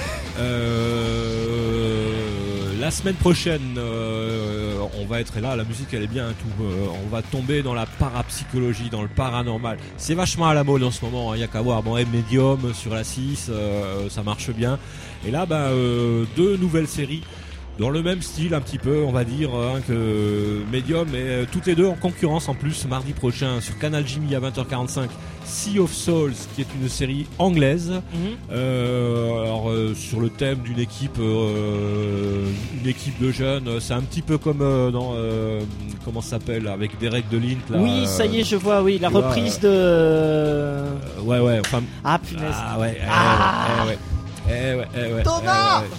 euh, la semaine prochaine, euh, on va être là. La musique, elle est bien. Tout. Euh, on va tomber dans la parapsychologie, dans le paranormal. C'est vachement à la mode en ce moment. Il hein, y a qu'à voir. Bon, Medium sur la six, euh, ça marche bien. Et là, bah, euh, deux nouvelles séries. Dans le même style un petit peu, on va dire, hein, que Medium, et euh, toutes les deux en concurrence en plus, mardi prochain sur Canal Jimmy à vingt heures quarante-cinq, Sea of Souls, qui est une série anglaise, mm-hmm. euh, alors euh, sur le thème d'une équipe, euh, une équipe de jeunes, c'est un petit peu comme euh, dans, euh, comment ça s'appelle, avec Derek DeLint. Là, oui, euh, ça y est, je vois, oui, la reprise vois, euh... de... Euh, ouais, ouais, enfin... Ah, punaise. Ah, ouais, ah eh, ouais, eh, ouais, eh, ouais, Thomas eh, ouais.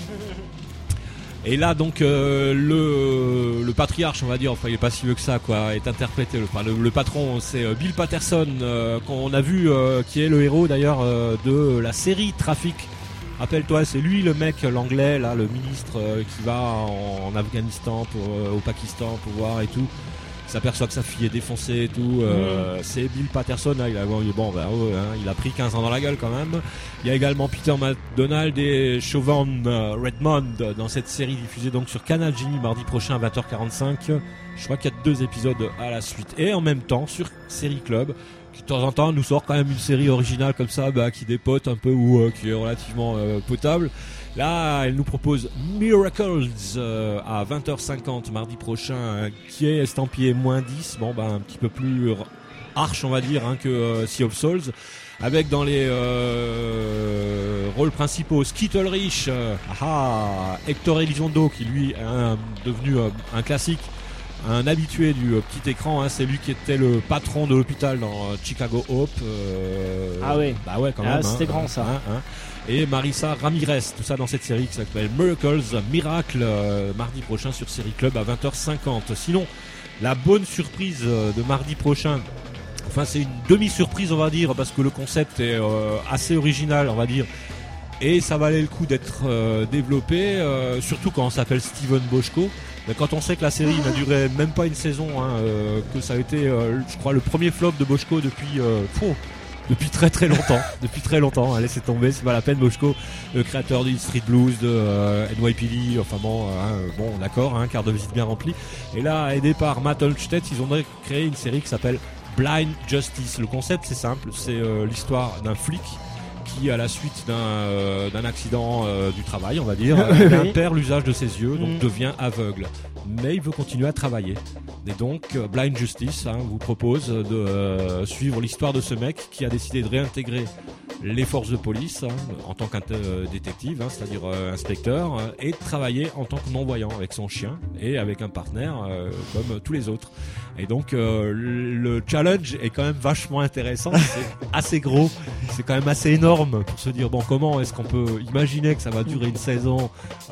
Et là donc euh, le le patriarche, on va dire, enfin il est pas si vieux que ça quoi, est interprété. Enfin le, le patron c'est euh, Bill Patterson euh, qu'on a vu, euh, qui est le héros d'ailleurs euh, de la série Trafic. Rappelle-toi, c'est lui le mec, l'anglais là, le ministre euh, qui va en, en Afghanistan, pour, euh, au Pakistan pour voir et tout. Il s'aperçoit que sa fille est défoncée et tout. Euh, mmh. C'est Bill Patterson. Là, il a bon, ben, oh, hein, il a pris quinze ans dans la gueule quand même. Il y a également Peter McDonald et Siobhan Redmond dans cette série diffusée donc sur Canal Jimmy mardi prochain à vingt heures quarante-cinq. Je crois qu'il y a deux épisodes à la suite. Et en même temps sur Série Club, qui de temps en temps nous sort quand même une série originale comme ça, bah, qui dépote un peu ou euh, qui est relativement euh, potable. Là, elle nous propose Miracles euh, à vingt heures cinquante mardi prochain, euh, qui est estampillé moins dix, bon bah un petit peu plus arche on va dire hein, que euh, Sea of Souls, avec dans les euh, rôles principaux Skeet Ulrich, euh, ah, Hector Elizondo qui lui est un, devenu euh, un classique, un habitué du euh, petit écran, hein, c'est lui qui était le patron de l'hôpital dans euh, Chicago Hope. Euh, ah ouais, bah ouais quand ah, même. C'était hein, grand ça. Hein, hein. Et Marissa Ramirez, tout ça dans cette série qui s'appelle Miracles, Miracle, euh, mardi prochain sur Série Club à vingt heures cinquante. Sinon, la bonne surprise euh, de mardi prochain, enfin c'est une demi-surprise on va dire, parce que le concept est euh, assez original on va dire, et ça valait le coup d'être euh, développé, euh, surtout quand on s'appelle Steven Bochco. Mais quand on sait que la série n'a duré même pas une saison, hein, euh, que ça a été, euh, je crois, le premier flop de Bochco depuis... Euh, pff, Depuis très très longtemps, depuis très longtemps, hein, laissez tomber, c'est pas la peine. Bochco, le créateur du Street Blues, de euh, N Y P D, enfin bon, hein, bon d'accord, hein, carte de visite bien remplie. Et là, aidé par Matt Olmstead, ils ont créé une série qui s'appelle Blind Justice. Le concept c'est simple, c'est euh, l'histoire d'un flic qui, à la suite d'un, euh, d'un accident euh, du travail, on va dire, euh, perd l'usage de ses yeux, donc mmh. devient aveugle. mais il veut continuer à travailler. Et donc euh, Blind Justice hein, vous propose de euh, suivre l'histoire de ce mec qui a décidé de réintégrer les forces de police hein, en tant qu'un euh, détective, hein, c'est-à-dire euh, inspecteur, euh, et de travailler en tant que non-voyant avec son chien et avec un partenaire euh, comme tous les autres. Et donc euh, le challenge est quand même vachement intéressant, c'est assez gros, c'est quand même assez énorme pour se dire bon comment est-ce qu'on peut imaginer que ça va durer une saison,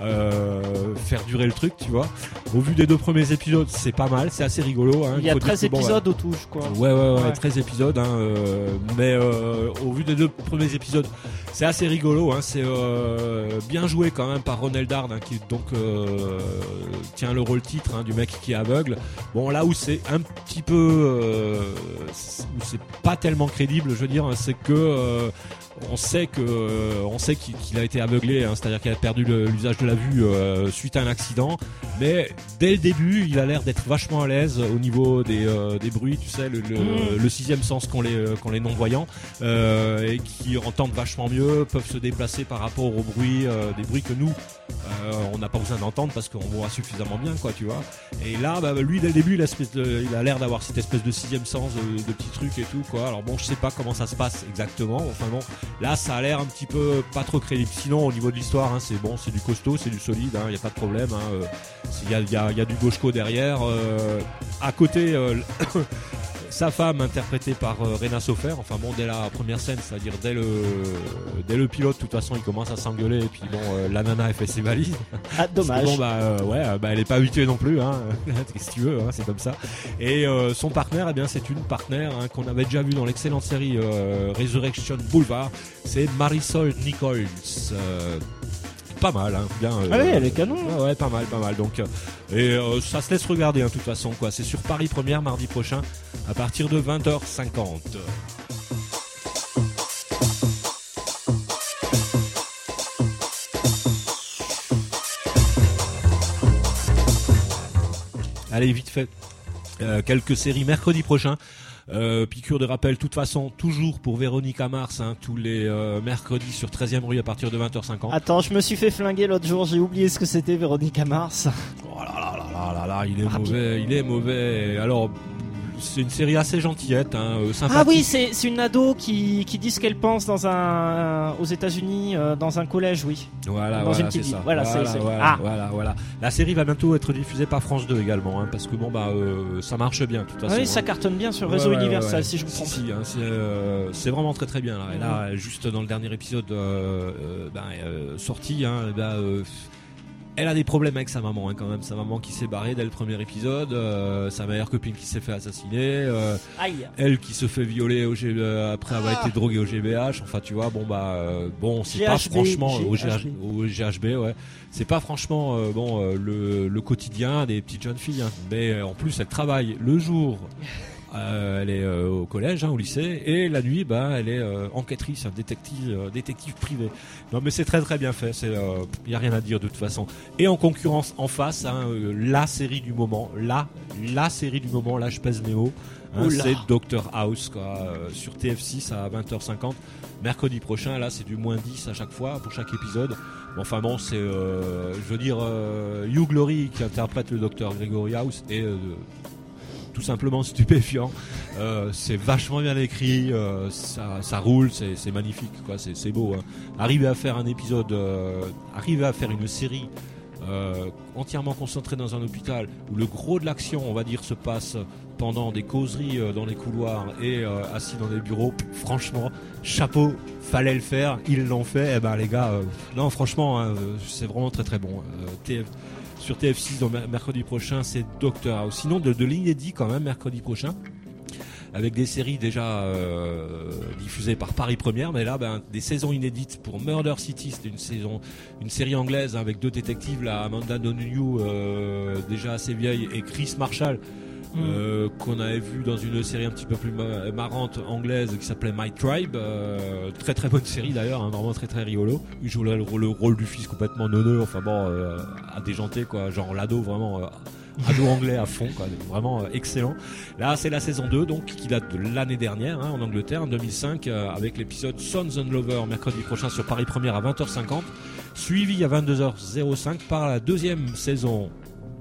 euh, faire durer le truc, tu vois. Au vu des deux premiers épisodes, c'est pas mal, c'est assez rigolo. Hein, il y a treize que, bon, épisodes ouais. au tout, je crois. Ouais, ouais, ouais, ouais. treize épisodes, hein, euh, mais euh, au vu des deux premiers épisodes, c'est assez rigolo. Hein, c'est euh, bien joué quand même par Ron Eldard, hein, qui donc euh, tient le rôle titre hein, du mec qui est aveugle. Bon, là où c'est un petit peu, euh, où c'est pas tellement crédible, je veux dire, c'est que euh, on sait que euh, on sait qu'il, qu'il a été aveuglé, hein, c'est-à-dire qu'il a perdu le, l'usage de la vue euh, suite à un accident. Mais dès le début, il a l'air d'être vachement à l'aise au niveau des euh, des bruits, tu sais, le, le, mmh. le sixième sens qu'ont les qu'ont les non-voyants euh, et qui entendent vachement mieux, peuvent se déplacer par rapport aux bruits, euh, des bruits que nous euh, on n'a pas besoin d'entendre parce qu'on voit suffisamment bien, quoi, tu vois. Et là, bah, lui dès le début, il a, de, il a l'air d'avoir cette espèce de sixième sens, de, de petits trucs et tout, quoi. Alors bon, je sais pas comment ça se passe exactement. Enfin bon. Là, ça a l'air un petit peu pas trop crédible. Sinon, au niveau de l'histoire, hein, c'est bon, c'est du costaud, c'est du solide. Il hein, y a pas de problème. Il hein, euh, y, a, y, a, y a du Boschko derrière. Euh, à côté, euh, sa femme interprétée par euh, Rena Sofer. Enfin bon, dès la première scène, c'est-à-dire dès le dès le pilote, de toute façon, il commence à s'engueuler. Et puis bon, euh, la nana, elle fait ses valises. Ah, dommage. Bon bah euh, ouais, bah elle est pas habituée non plus. Hein. Qu'est-ce que tu veux, hein, c'est comme ça. Et euh, son partenaire, eh bien, c'est une partenaire hein, qu'on avait déjà vu dans l'excellente série euh, Resurrection Boulevard. C'est Marisol Nichols. Euh, pas mal, hein, bien. Euh, ah oui, elle est canon. Ouais, ouais, pas mal, pas mal. Donc, euh, et euh, ça se laisse regarder, hein, de toute façon, quoi. C'est sur Paris Première mardi prochain à partir de vingt heures cinquante. Allez, vite fait. Euh, quelques séries mercredi prochain. Euh, piqûre de rappel, de toute façon, toujours pour Véronica Mars, hein, tous les euh, mercredis sur treizième rue à partir de vingt heures cinquante. Attends, je me suis fait flinguer l'autre jour, j'ai oublié ce que c'était Véronica Mars. Oh là là là là là là, il est Rapide. mauvais, il est mauvais. Alors, c'est une série assez gentillette, hein, euh, sympathique. Ah oui, c'est, c'est une ado qui, qui dit ce qu'elle pense dans un, aux États-Unis, euh, dans un collège, oui. Voilà, dans voilà, une c'est ça. Voilà, voilà, c'est, c'est... Voilà, ah. voilà, voilà. La série va bientôt être diffusée par France deux également, hein, parce que bon bah euh, ça marche bien, de toute façon. Ah oui, hein. ça cartonne bien sur ouais, Réseau ouais, Universal, ouais, ouais. si je me trompe. Si, si, hein, c'est, euh, c'est vraiment très très bien là. Et là, mmh. juste dans le dernier épisode euh, euh, ben, euh, sorti, hein, ben, euh, elle a des problèmes avec sa maman, hein, quand même. Sa maman qui s'est barrée dès le premier épisode, euh, sa meilleure copine qui s'est fait assassiner, euh, Aïe. elle qui se fait violer au G... après avoir ah. été droguée au G B H. Enfin, tu vois, bon bah, euh, bon, c'est G H B, pas franchement G H B. Au, G H B. Au G H B, ouais. C'est pas franchement euh, bon euh, le, le quotidien des petites jeunes filles, hein. Mais euh, en plus, elle travaille le jour. Euh, elle est euh, au collège, hein, au lycée, et la nuit, bah, elle est euh, enquêtrice, détective, euh, détective privé. Non, mais c'est très très bien fait. Il euh, y a rien à dire de toute façon. Et en concurrence, en face, hein, euh, la série du moment, la la série du moment, là, je pèse mes mots. Hein, c'est Doctor House, quoi, euh, sur T F six à vingt heures cinquante, mercredi prochain. Là, c'est du moins dix à chaque fois pour chaque épisode. Enfin bon, c'est, euh, je veux dire, euh, Hugh Laurie qui interprète le docteur Gregory House et euh, tout simplement stupéfiant. Euh, c'est vachement bien écrit, euh, ça, ça roule, c'est, c'est magnifique, quoi. C'est, c'est beau. Hein. Arriver à faire un épisode, euh, arriver à faire une série euh, entièrement concentrée dans un hôpital où le gros de l'action, on va dire, se passe pendant des causeries euh, dans les couloirs et euh, assis dans des bureaux. Franchement, chapeau, fallait le faire, ils l'ont fait. Eh ben les gars, euh, non franchement, hein, c'est vraiment très très bon. Euh, T F Sur T F six, donc mercredi prochain, c'est Doctor House. Sinon, de, de l'inédit quand même, mercredi prochain, avec des séries déjà euh, diffusées par Paris Première, mais là, ben, des saisons inédites pour Murder City, c'était une saison, une série anglaise avec deux détectives, là, Amanda Donoghue, euh, déjà assez vieille, et Chris Marshall, Euh, qu'on avait vu dans une série un petit peu plus ma- marrante anglaise qui s'appelait My Tribe, euh, très très bonne série d'ailleurs, hein, vraiment très très rigolo. Il joue le, le, le rôle du fils complètement neuneux, enfin bon, euh, à déjanter quoi, genre l'ado vraiment, euh, ado anglais à fond quoi, vraiment euh, excellent. Là c'est la saison deux donc qui date de l'année dernière hein, en Angleterre en deux mille cinq euh, avec l'épisode Sons and Lovers mercredi prochain sur Paris Première à vingt heures cinquante, suivi à vingt-deux heures cinq par la deuxième saison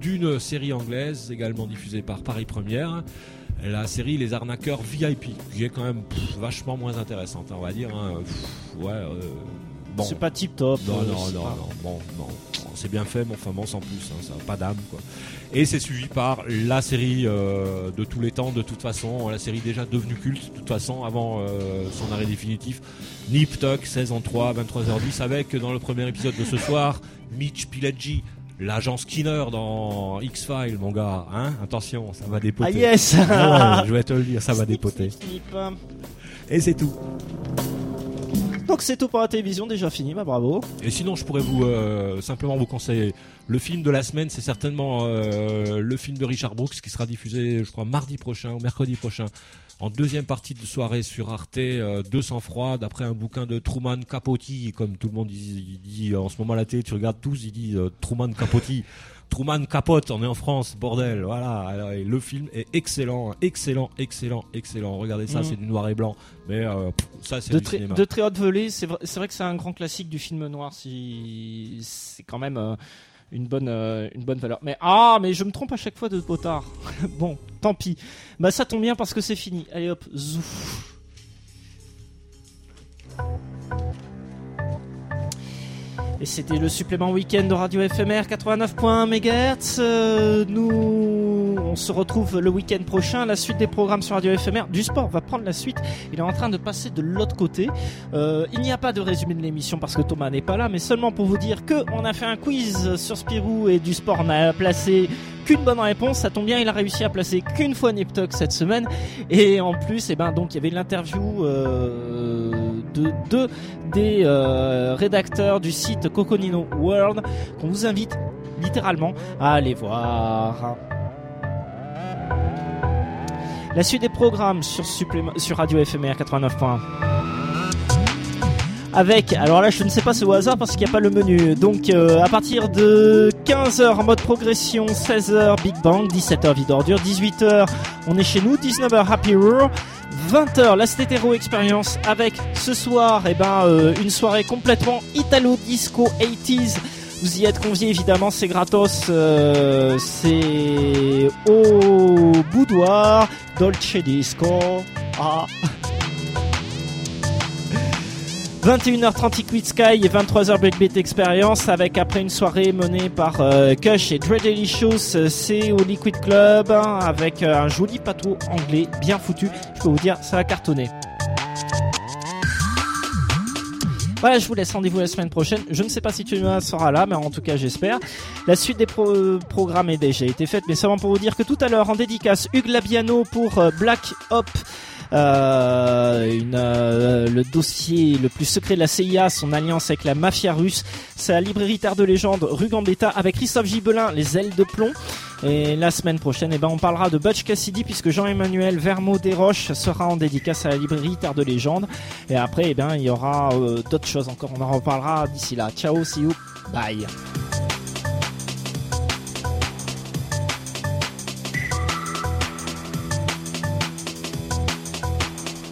d'une série anglaise également diffusée par Paris Première. La série Les Arnaqueurs V I P, qui est quand même pff, vachement moins intéressante, on va dire. Hein. Pff, ouais, euh, bon. C'est pas tip top. Non, euh, non, c'est non, pas- non, bon, non. C'est bien fait, mais enfin bon, sans plus, hein, ça n'a pas d'âme, quoi. Et c'est suivi par la série euh, de tous les temps, de toute façon, la série déjà devenue culte, de toute façon, avant euh, son arrêt définitif. Nip Tuck, seize en trois, vingt-trois heures dix, avec dans le premier épisode de ce soir, Mitch Pileggi, l'agent Skinner dans X-Files, mon gars, hein. Attention, ça va dépoter. Ah yes. Ah ouais, je vais te le dire, ça va Snip, dépoter. snip, snip. Et c'est tout. Donc c'est tout pour la télévision, déjà fini, bah bravo. Et sinon, je pourrais vous euh, simplement vous conseiller le film de la semaine. C'est certainement euh, le film de Richard Brooks qui sera diffusé, je crois, mardi prochain ou mercredi prochain, en deuxième partie de soirée sur Arte, euh, deux sang froid, d'après un bouquin de Truman Capote, comme tout le monde dit, il dit en ce moment à la télé, tu regardes tous, il dit euh, Truman Capote. Truman Capote, on est en France, bordel, voilà. Alors, et le film est excellent, hein, excellent, excellent, excellent. Regardez ça, Mmh. c'est du noir et blanc, mais euh, pff, ça c'est De, du très, cinéma. de très haute volée, c'est vrai, c'est vrai que c'est un grand classique du film noir. Si c'est quand même euh, une bonne euh, une bonne valeur. Mais ah, mais je me trompe à chaque fois de potard. Bon, tant pis. Bah ça tombe bien parce que c'est fini. Allez hop, zouf. Et c'était le supplément week-end de Radio F M R quatre-vingt-neuf point un mégahertz. Euh, nous, on se retrouve le week-end prochain. La suite des programmes sur Radio F M R. Du sport va prendre la suite. Il est en train de passer de l'autre côté. Euh, il n'y a pas de résumé de l'émission parce que Thomas n'est pas là, mais seulement pour vous dire que on a fait un quiz sur Spirou et du sport. On a placé qu'une bonne réponse. Ça tombe bien, il a réussi à placer qu'une fois Nip Tuck cette semaine. Et en plus, eh ben, donc, il y avait l'interview euh, de deux des euh, rédacteurs du site Coconino World qu'on vous invite littéralement à aller voir. La suite des programmes sur, supplément, sur Radio F M R quatre-vingt-neuf point un. Avec, alors là je ne sais pas, c'est au hasard parce qu'il n'y a pas le menu. Donc euh, à partir de quinze heures en mode progression, seize heures Big Bang, dix-sept heures Vie d'ordure, dix-huit heures on est chez nous, dix-neuf heures Happy Hour, vingt heures la Stétéro Experience avec ce soir eh ben, euh, une soirée complètement Italo-Disco quatre-vingt-dix. Vous y êtes conviés évidemment, c'est gratos, euh, c'est au boudoir, Dolce Disco. Ah. vingt et une heures trente Liquid Sky et vingt-trois heures Breakbeat Experience avec après une soirée menée par euh, Kush et Dre Delicious, euh, c'est au Liquid Club hein, avec euh, un joli patois anglais bien foutu. Je peux vous dire, ça va cartonner. Voilà, je vous laisse rendez-vous la semaine prochaine. Je ne sais pas si tu seras là, mais en tout cas j'espère. La suite des pro- programmes est déjà été faite, mais seulement pour vous dire que tout à l'heure en dédicace, Hugues Labiano pour euh, Black Op. Euh, une, euh, le dossier le plus secret de la C I A, son alliance avec la mafia russe. C'est à la librairie Terre de Légende, rue Gambetta, avec Christophe Gibelin, Les Ailes de Plomb. Et la semaine prochaine, eh ben, on parlera de Butch Cassidy puisque Jean-Emmanuel Vermeau Desroches sera en dédicace à la librairie Terre de Légende. Et après, eh ben, il y aura euh, d'autres choses encore. On en reparlera d'ici là. Ciao, see you, bye.